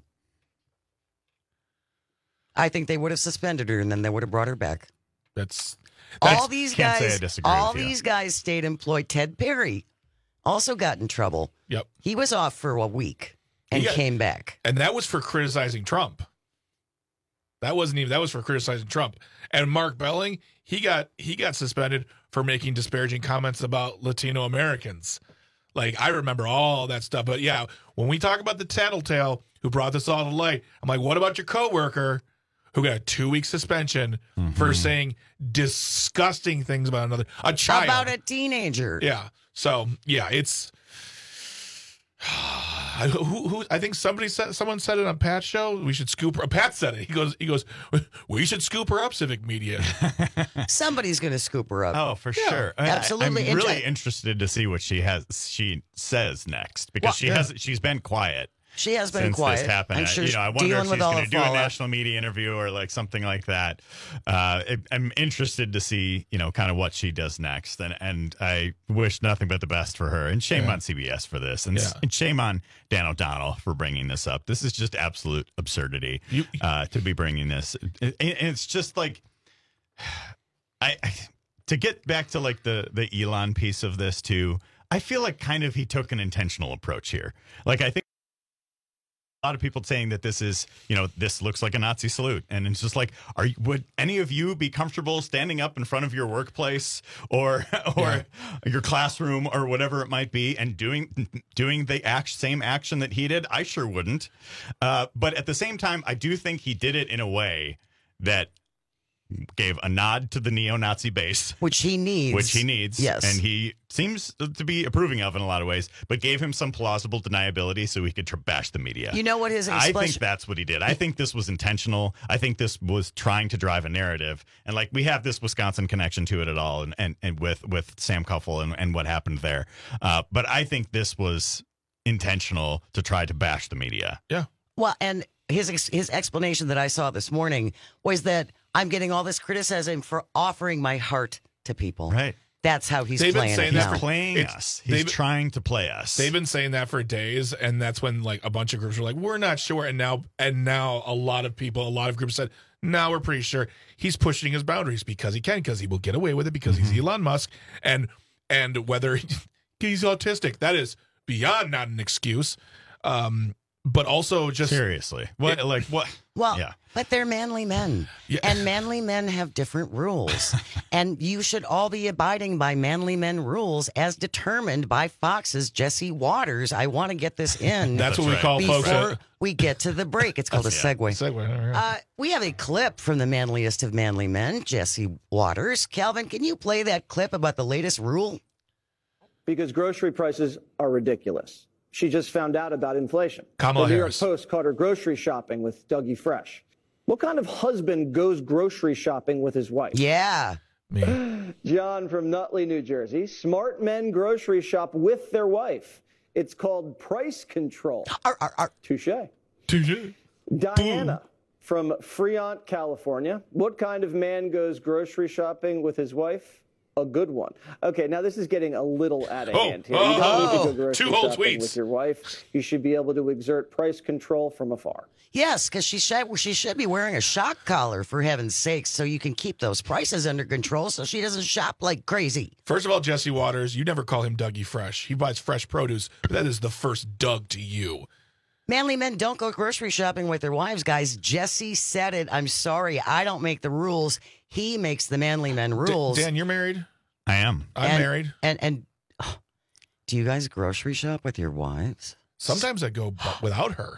I think they would have suspended her and then they would have brought her back. All these guys stayed employed. Ted Perry also got in trouble. Yep. He was off for a week and came back. And that was for criticizing Trump. That was for criticizing Trump. And Mark Belling, he got suspended for making disparaging comments about Latino Americans. Like, I remember all that stuff. But yeah, when we talk about the tattletale who brought this all to light, I'm like, what about your coworker who got a 2-week suspension for saying disgusting things about a child? About a teenager. Yeah. So, yeah, it's... I think someone said it on Pat's show. We should scoop her. Pat said it. He goes. We should scoop her up, Civic Media. Somebody's going to scoop her up. Oh, for sure. Absolutely. I'm really interested to see what she says next because she's been quiet. She has been since quiet. This happened. I'm sure I wonder if she's going to do a national media interview or like something like that. I'm interested to see, kind of what she does next. And I wish nothing but the best for her. And shame on CBS for this. And shame on Dan O'Donnell for bringing this up. This is just absolute absurdity to be bringing this. And it's just like, to get back to like the Elon piece of this too, I feel like kind of he took an intentional approach here. Like, I think a lot of people saying that this is, this looks like a Nazi salute. And it's just like, would any of you be comfortable standing up in front of your workplace or your classroom or whatever it might be and doing the same action that he did? I sure wouldn't. But at the same time, I do think he did it in a way that gave a nod to the neo-Nazi base. Which he needs. Yes. And he seems to be approving of in a lot of ways, but gave him some plausible deniability so he could bash the media. You know what his I think that's what he did. I think this was intentional. I think this was trying to drive a narrative. And like, we have this Wisconsin connection to it at all and with Sam Kuffel and what happened there. But I think this was intentional to try to bash the media. Yeah. Well, and his explanation that I saw this morning was that I'm getting all this criticism for offering my heart to people. Right. That's how he's playing it now. He's playing us. He's trying to play us. They've been saying that for days, and that's when like a bunch of groups were like, "We're not sure." And now a lot of groups said, "Now we're pretty sure." He's pushing his boundaries because he can, because he will get away with it because he's Elon Musk, and whether he's autistic, that is beyond not an excuse. But also just seriously, what? Well, yeah. But they're manly men, and manly men have different rules, and you should all be abiding by manly men rules as determined by Fox's Jesse Waters. I want to get this in. That's what we call folks. Before we get to the break, it's called a segue. We have a clip from the manliest of manly men, Jesse Waters. Calvin, can you play that clip about the latest rule? Because grocery prices are ridiculous. She just found out about inflation. Kamala Harris. The New York Post caught her grocery shopping with Dougie Fresh. What kind of husband goes grocery shopping with his wife? Yeah. Me. John from Nutley, New Jersey. Smart men grocery shop with their wife. It's called price control. Touche. Touche. Diana from Fremont, California. What kind of man goes grocery shopping with his wife? A good one. Okay, now this is getting a little out of hand here. You don't need to go grocery shopping with your wife. You should be able to exert price control from afar. Yes, because she should be wearing a shock collar, for heaven's sakes, so you can keep those prices under control so she doesn't shop like crazy. First of all, Jesse Waters, you never call him Dougie Fresh. He buys fresh produce, but that is the first Doug to you. Manly men don't go grocery shopping with their wives, guys. Jesse said it. I'm sorry. I don't make the rules. He makes the manly men rules. Dan, you're married? I am. I'm married. And do you guys grocery shop with your wives? Sometimes I go without her.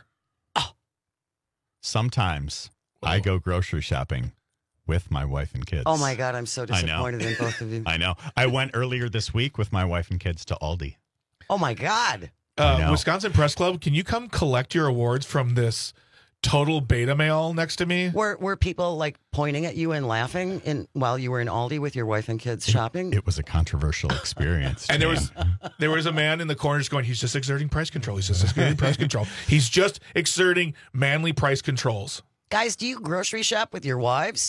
Sometimes I go grocery shopping with my wife and kids. Oh, my God. I'm so disappointed in both of you. I know. I went earlier this week with my wife and kids to Aldi. Oh, my God. Wisconsin Press Club, can you come collect your awards from this total beta male next to me? Were people like pointing at you and laughing while you were in Aldi with your wife and kids shopping? It was a controversial experience. And there was a man in the corner just going, he's just exerting price control. He's just exerting price control. He's just exerting manly price controls. Guys, do you grocery shop with your wives?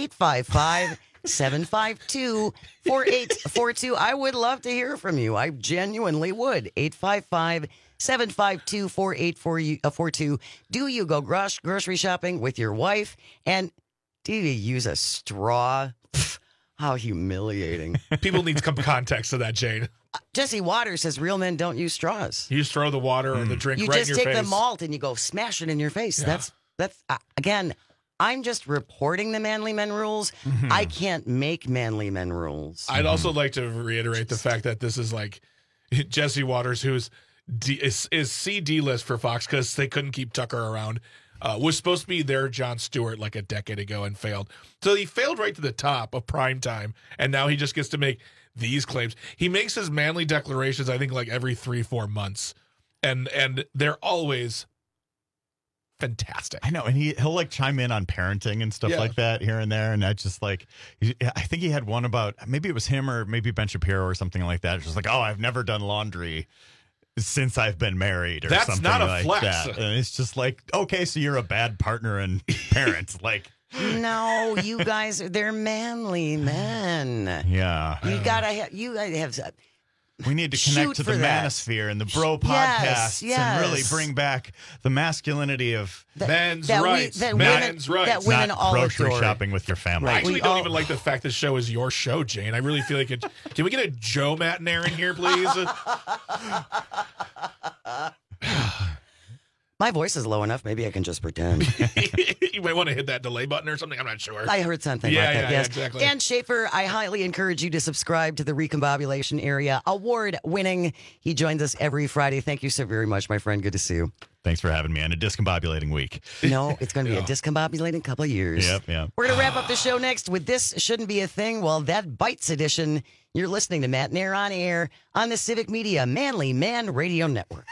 855-752-4842. I would love to hear from you. I genuinely would. 855-752-4842. Do you go grocery shopping with your wife? And do you use a straw? How humiliating. People need some context to that, Jane. Jesse Waters says real men don't use straws. You just throw the water or the drink right in your face. You just take the malt and you go smash it in your face. Yeah. That's again, I'm just reporting the manly men rules. Mm-hmm. I can't make manly men rules. I'd also like to reiterate the fact that this is like Jesse Waters, who's is CD list for Fox because they couldn't keep Tucker around. Was supposed to be their Jon Stewart like a decade ago and failed. So he failed right to the top of prime time, and now he just gets to make these claims. He makes his manly declarations, I think, like every 3-4 months, and they're always fantastic. I know, and he'll like chime in on parenting and stuff like that here and there, and that's just like, I think he had one about, maybe it was him or maybe Ben Shapiro or something like that. It's just like, oh, I've never done laundry since I've been married or that's something not a like flex. That. And it's just like, okay, so you're a bad partner and parent. Like, no, you guys, they're manly men. Yeah. You gotta have we need to connect to the manosphere and the bro podcasts and really bring back the masculinity of men's rights. Men's rights. That women not all grocery adore. Shopping with your family. I actually don't even like the fact this show is your show, Jane. I really feel like it. Can we get a Joe Mattinair in here, please? My voice is low enough. Maybe I can just pretend. You might want to hit that delay button or something. I'm not sure. I heard something like that. Yes, exactly. Dan Schaefer, I highly encourage you to subscribe to the Recombobulation Area Award-winning. He joins us every Friday. Thank you so very much, my friend. Good to see you. Thanks for having me on a discombobulating week. No, it's going to be a discombobulating couple of years. Yep. We're going to wrap up the show next with This Shouldn't Be a Thing. Well, that Bites edition. You're listening to Matt Nair on air on the Civic Media Manly Man Radio Network.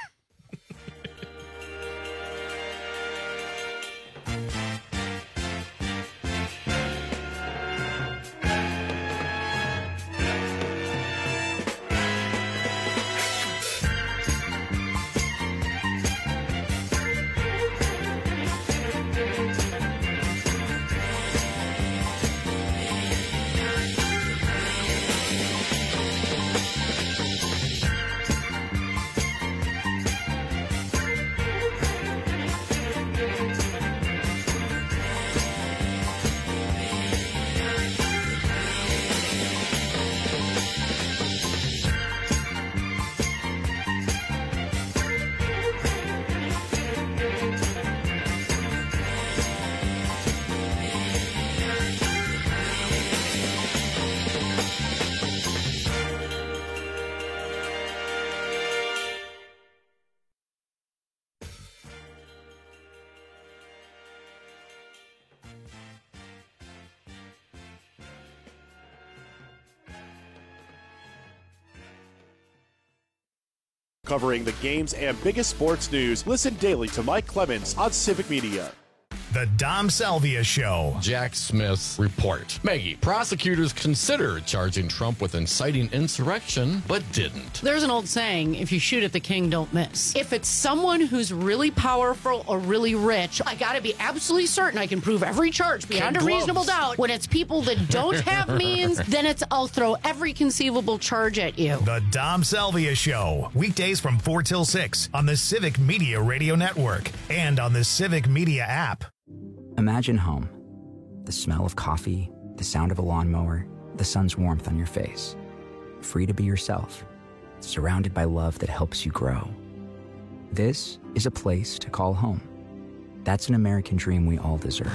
Covering the games and biggest sports news, listen daily to Mike Clemens on Civic Media. The Dom Salvia Show. Jack Smith's report. Maggie, prosecutors considered charging Trump with inciting insurrection, but didn't. There's an old saying, if you shoot at the king, don't miss. If it's someone who's really powerful or really rich, I got to be absolutely certain I can prove every charge beyond a reasonable doubt. When it's people that don't have means, then it's I'll throw every conceivable charge at you. The Dom Salvia Show. Weekdays from 4 till 6 on the Civic Media Radio Network and on the Civic Media app. Imagine home. The smell of coffee, the sound of a lawnmower, the sun's warmth on your face. Free to be yourself. Surrounded by love that helps you grow. This is a place to call home. That's an American dream we all deserve.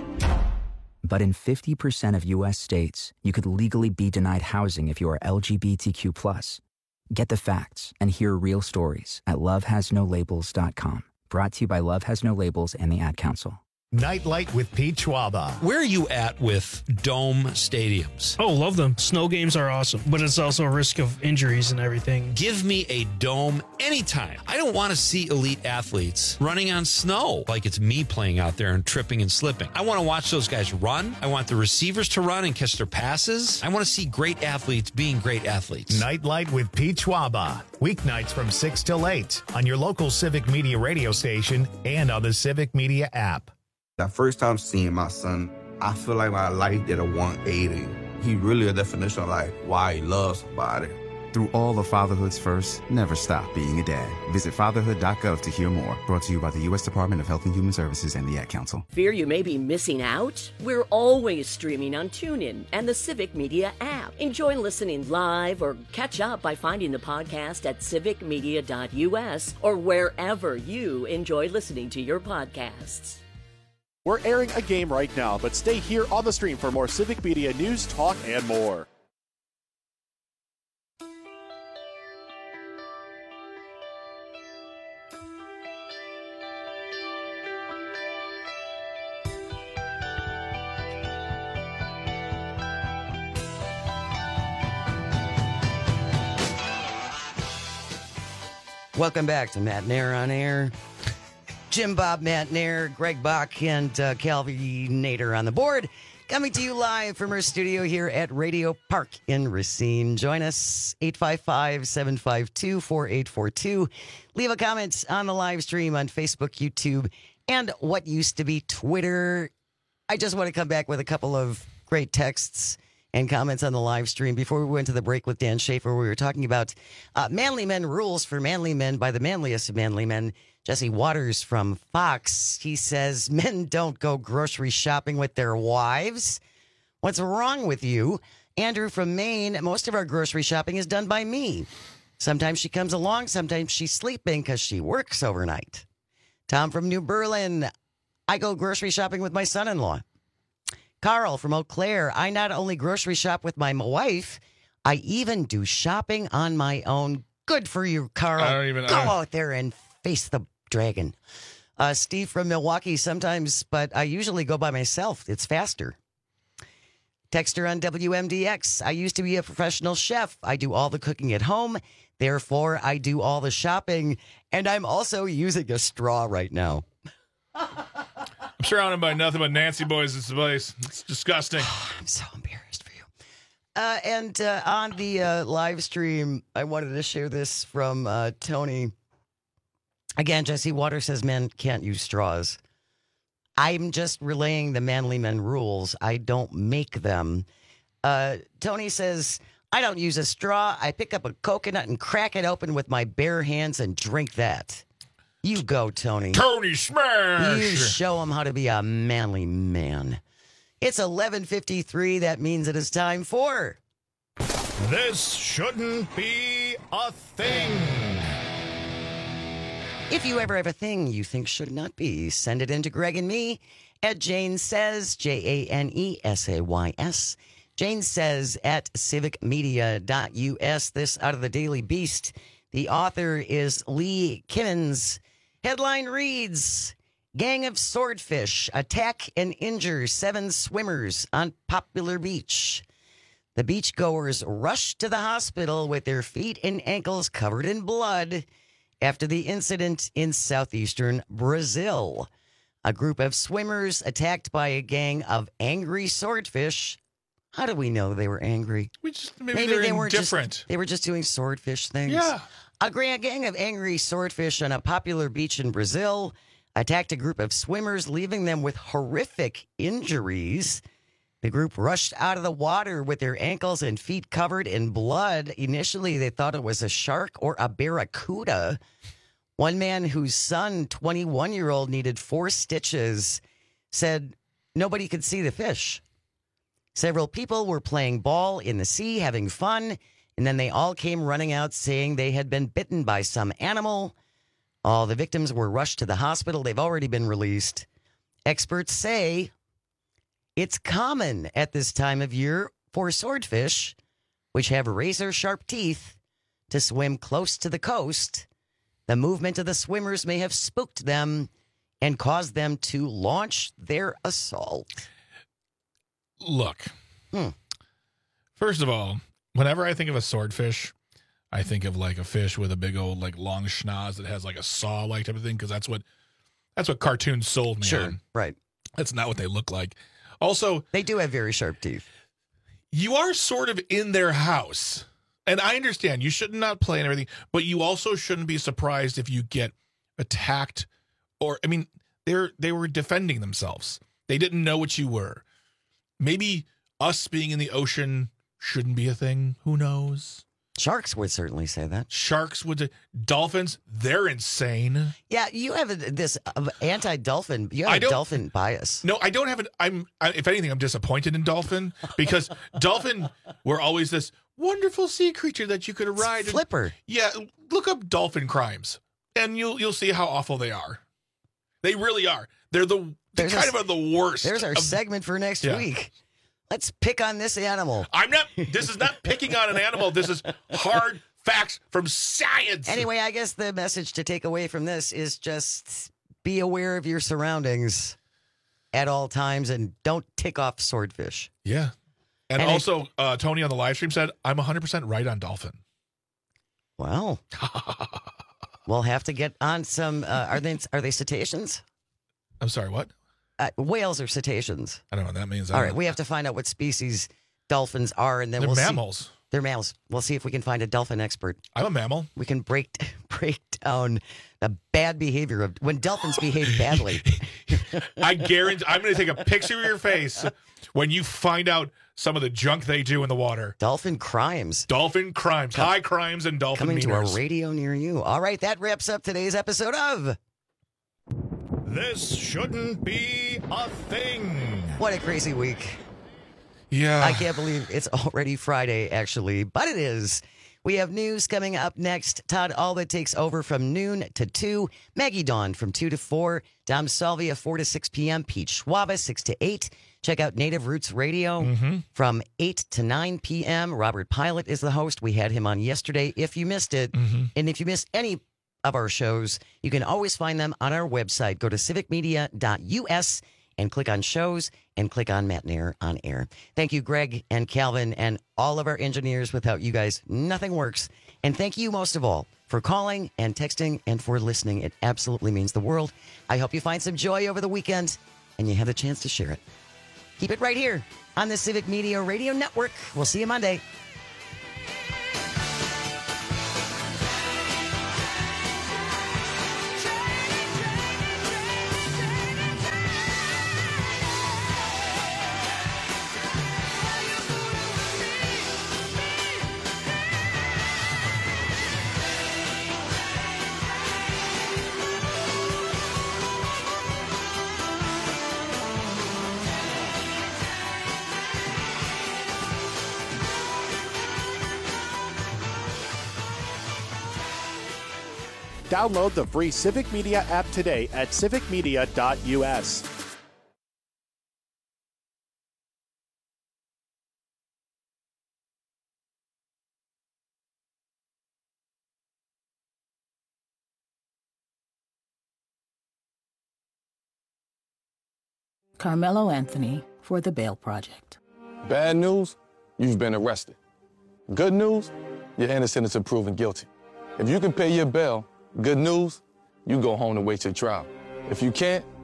But in 50% of U.S. states, you could legally be denied housing if you are LGBTQ+. Get the facts and hear real stories at lovehasnolabels.com. Brought to you by Love Has No Labels and the Ad Council. Nightlight with Pete Schwaba. Where are you at with dome stadiums? Oh, love them. Snow games are awesome, but it's also a risk of injuries and everything. Give me a dome anytime. I don't want to see elite athletes running on snow like it's me playing out there and tripping and slipping. I want to watch those guys run. I want the receivers to run and catch their passes. I want to see great athletes being great athletes. Nightlight with Pete Schwaba. Weeknights from 6 till 8 on your local Civic Media radio station and on the Civic Media app. That first time seeing my son, I feel like my life did a 180. He really a definition of like why he loves somebody. Through all the fatherhood's first, never stop being a dad. Visit fatherhood.gov to hear more. Brought to you by the U.S. Department of Health and Human Services and the Ad Council. Fear you may be missing out? We're always streaming on TuneIn and the Civic Media app. Enjoy listening live or catch up by finding the podcast at civicmedia.us or wherever you enjoy listening to your podcasts. We're airing a game right now, but stay here on the stream for more Civic Media news, talk, and more. Welcome back to Matt Nair on Air. Jim Bob, Matt Nair, Greg Bach, and Calvy Nader on the board. Coming to you live from our studio here at Radio Park in Racine. Join us, 855-752-4842. Leave a comment on the live stream on Facebook, YouTube, and what used to be Twitter. I just want to come back with a couple of great texts and comments on the live stream. Before we went to the break with Dan Schaefer, we were talking about Manly Men Rules for Manly Men by the manliest of manly men. Jesse Waters from Fox, he says, men don't go grocery shopping with their wives. What's wrong with you? Andrew from Maine, most of our grocery shopping is done by me. Sometimes she comes along, sometimes she's sleeping because she works overnight. Tom from New Berlin, I go grocery shopping with my son-in-law. Carl from Eau Claire, I not only grocery shop with my wife, I even do shopping on my own. Good for you, Carl. Go out there and face the dragon. Steve from Milwaukee, sometimes, but I usually go by myself. It's faster. Texter on WMDX, I used to be a professional chef. I do all the cooking at home. Therefore, I do all the shopping. And I'm also using a straw right now. I'm surrounded by nothing but Nancy boys in this place. It's disgusting. I'm so embarrassed for you. And on the live stream, I wanted to share this from Tony. Again, Jesse Waters says men can't use straws. I'm just relaying the Manly Men rules. I don't make them. Tony says, I don't use a straw. I pick up a coconut and crack it open with my bare hands and drink that. You go, Tony. Tony Smash! You show him how to be a manly man. It's 11:53. That means it is time for... This shouldn't be a thing. If you ever have a thing you think should not be, send it in to Greg and me at Jane Says, JaneSays, Jane Says at civicmedia.us. This out of the Daily Beast. The author is Lee Kimmins. Headline reads, Gang of Swordfish attack and injure 7 swimmers on popular beach. The beachgoers rushed to the hospital with their feet and ankles covered in blood after the incident in southeastern Brazil. A group of swimmers attacked by a gang of angry swordfish. How do we know they were angry? Maybe they were indifferent. They were just doing swordfish things. Yeah. A gang of angry swordfish on a popular beach in Brazil attacked a group of swimmers, leaving them with horrific injuries. The group rushed out of the water with their ankles and feet covered in blood. Initially, they thought it was a shark or a barracuda. One man whose son, 21-year-old, needed 4 stitches, said nobody could see the fish. Several people were playing ball in the sea, having fun, and then they all came running out saying they had been bitten by some animal. All the victims were rushed to the hospital. They've already been released. Experts say it's common at this time of year for swordfish, which have razor-sharp teeth, to swim close to the coast. The movement of the swimmers may have spooked them and caused them to launch their assault. Look, first of all, whenever I think of a swordfish, I think of like a fish with a big old like long schnoz that has like a saw-like type of thing, because that's what cartoons sold me on. Right. That's not what they look like. Also, they do have very sharp teeth. You are sort of in their house. And I understand you should not play and everything, but you also shouldn't be surprised if you get attacked or, I mean, they were defending themselves. They didn't know what you were. Maybe us being in the ocean shouldn't be a thing. Who knows? Sharks would certainly say that. Sharks would. Dolphins, they're insane. Yeah, you have this anti-dolphin. You have a dolphin bias. No, I don't have it. If anything, I'm disappointed in dolphin because dolphin were always this wonderful sea creature that you could ride. Flipper. Yeah, look up dolphin crimes, and you'll see how awful they are. They really are. They're the worst. There's our segment for next week. Let's pick on this animal. This is not picking on an animal. This is hard facts from science. Anyway, I guess the message to take away from this is just be aware of your surroundings at all times and don't tick off swordfish. Yeah. And also, Tony on the live stream said, I'm 100% right on dolphin. Wow. We'll have to get on some, are they cetaceans? I'm sorry, what? Whales are cetaceans. I don't know what that means. All right, we have to find out what species dolphins are, and then they're we'll mammals. See. They're mammals. We'll see if we can find a dolphin expert. I'm a mammal. We can break down the bad behavior of when dolphins behave badly. I guarantee I'm going to take a picture of your face when you find out some of the junk they do in the water. Dolphin crimes. High crimes and dolphin coming meters. To a radio near you. All right, that wraps up today's episode of This Shouldn't Be a Thing. What a crazy week. Yeah. I can't believe it's already Friday, actually, but it is. We have news coming up next. Todd Alba takes over from noon to 2. Maggie Dawn from 2 to 4. Dom Salvia 4 to 6 p.m. Pete Schwaba 6 to 8. Check out Native Roots Radio from 8 to 9 p.m. Robert Pilot is the host. We had him on yesterday. If you missed it, and if you missed any of our shows, you can always find them on our website. Go to civicmedia.us and click on shows and click on Matt Nair on air. Thank you, Greg and Calvin and all of our engineers. Without you guys, nothing works. And thank you most of all for calling and texting and for listening. It absolutely means the world. I hope you find some joy over the weekend and you have the chance to share it. Keep it right here on the Civic Media Radio Network. We'll see you Monday. Download the free Civic Media app today at civicmedia.us. Carmelo Anthony for the Bail Project. Bad news, you've been arrested. Good news, you're innocent until proven guilty. If you can pay your bail, good news, you go home to wait your trial. If you can't,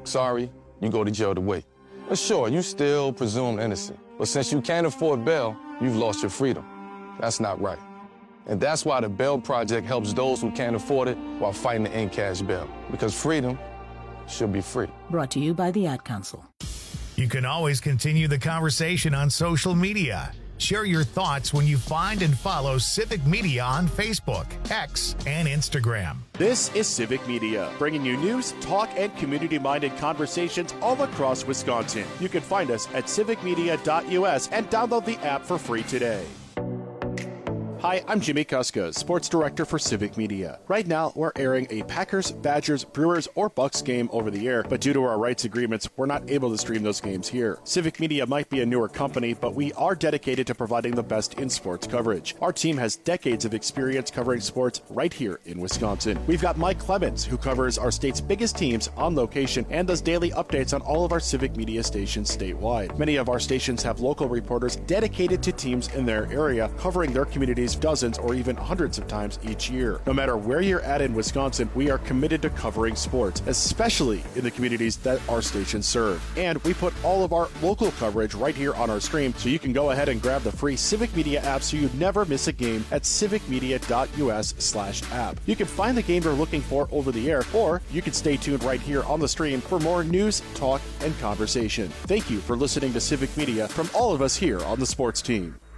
Sorry, you go to jail to wait. But sure, you still presumed innocent. But since you can't afford bail, you've lost your freedom. That's not right. And that's why the Bail Project helps those who can't afford it while fighting to end cash bail. Because freedom should be free. Brought to you by the Ad Council. You can always continue the conversation on social media. Share your thoughts when you find and follow Civic Media on Facebook, X, and Instagram. This is Civic Media, bringing you news, talk, and community-minded conversations all across Wisconsin. You can find us at civicmedia.us and download the app for free today. Hi, I'm Jimmy Kuska, Sports Director for Civic Media. Right now, we're airing a Packers, Badgers, Brewers, or Bucks game over the air, but due to our rights agreements, we're not able to stream those games here. Civic Media might be a newer company, but we are dedicated to providing the best in sports coverage. Our team has decades of experience covering sports right here in Wisconsin. We've got Mike Clemens, who covers our state's biggest teams on location and does daily updates on all of our Civic Media stations statewide. Many of our stations have local reporters dedicated to teams in their area, covering their communities dozens or even hundreds of times each year. No matter where you're at in Wisconsin, we are committed to covering sports, especially in the communities that our stations serve. And we put all of our local coverage right here on our stream, so you can go ahead and grab the free Civic Media app so you never miss a game at civicmedia.us/app. You can find the game you're looking for over the air, or you can stay tuned right here on the stream for more news, talk, and conversation. Thank you for listening to Civic Media from all of us here on the sports team.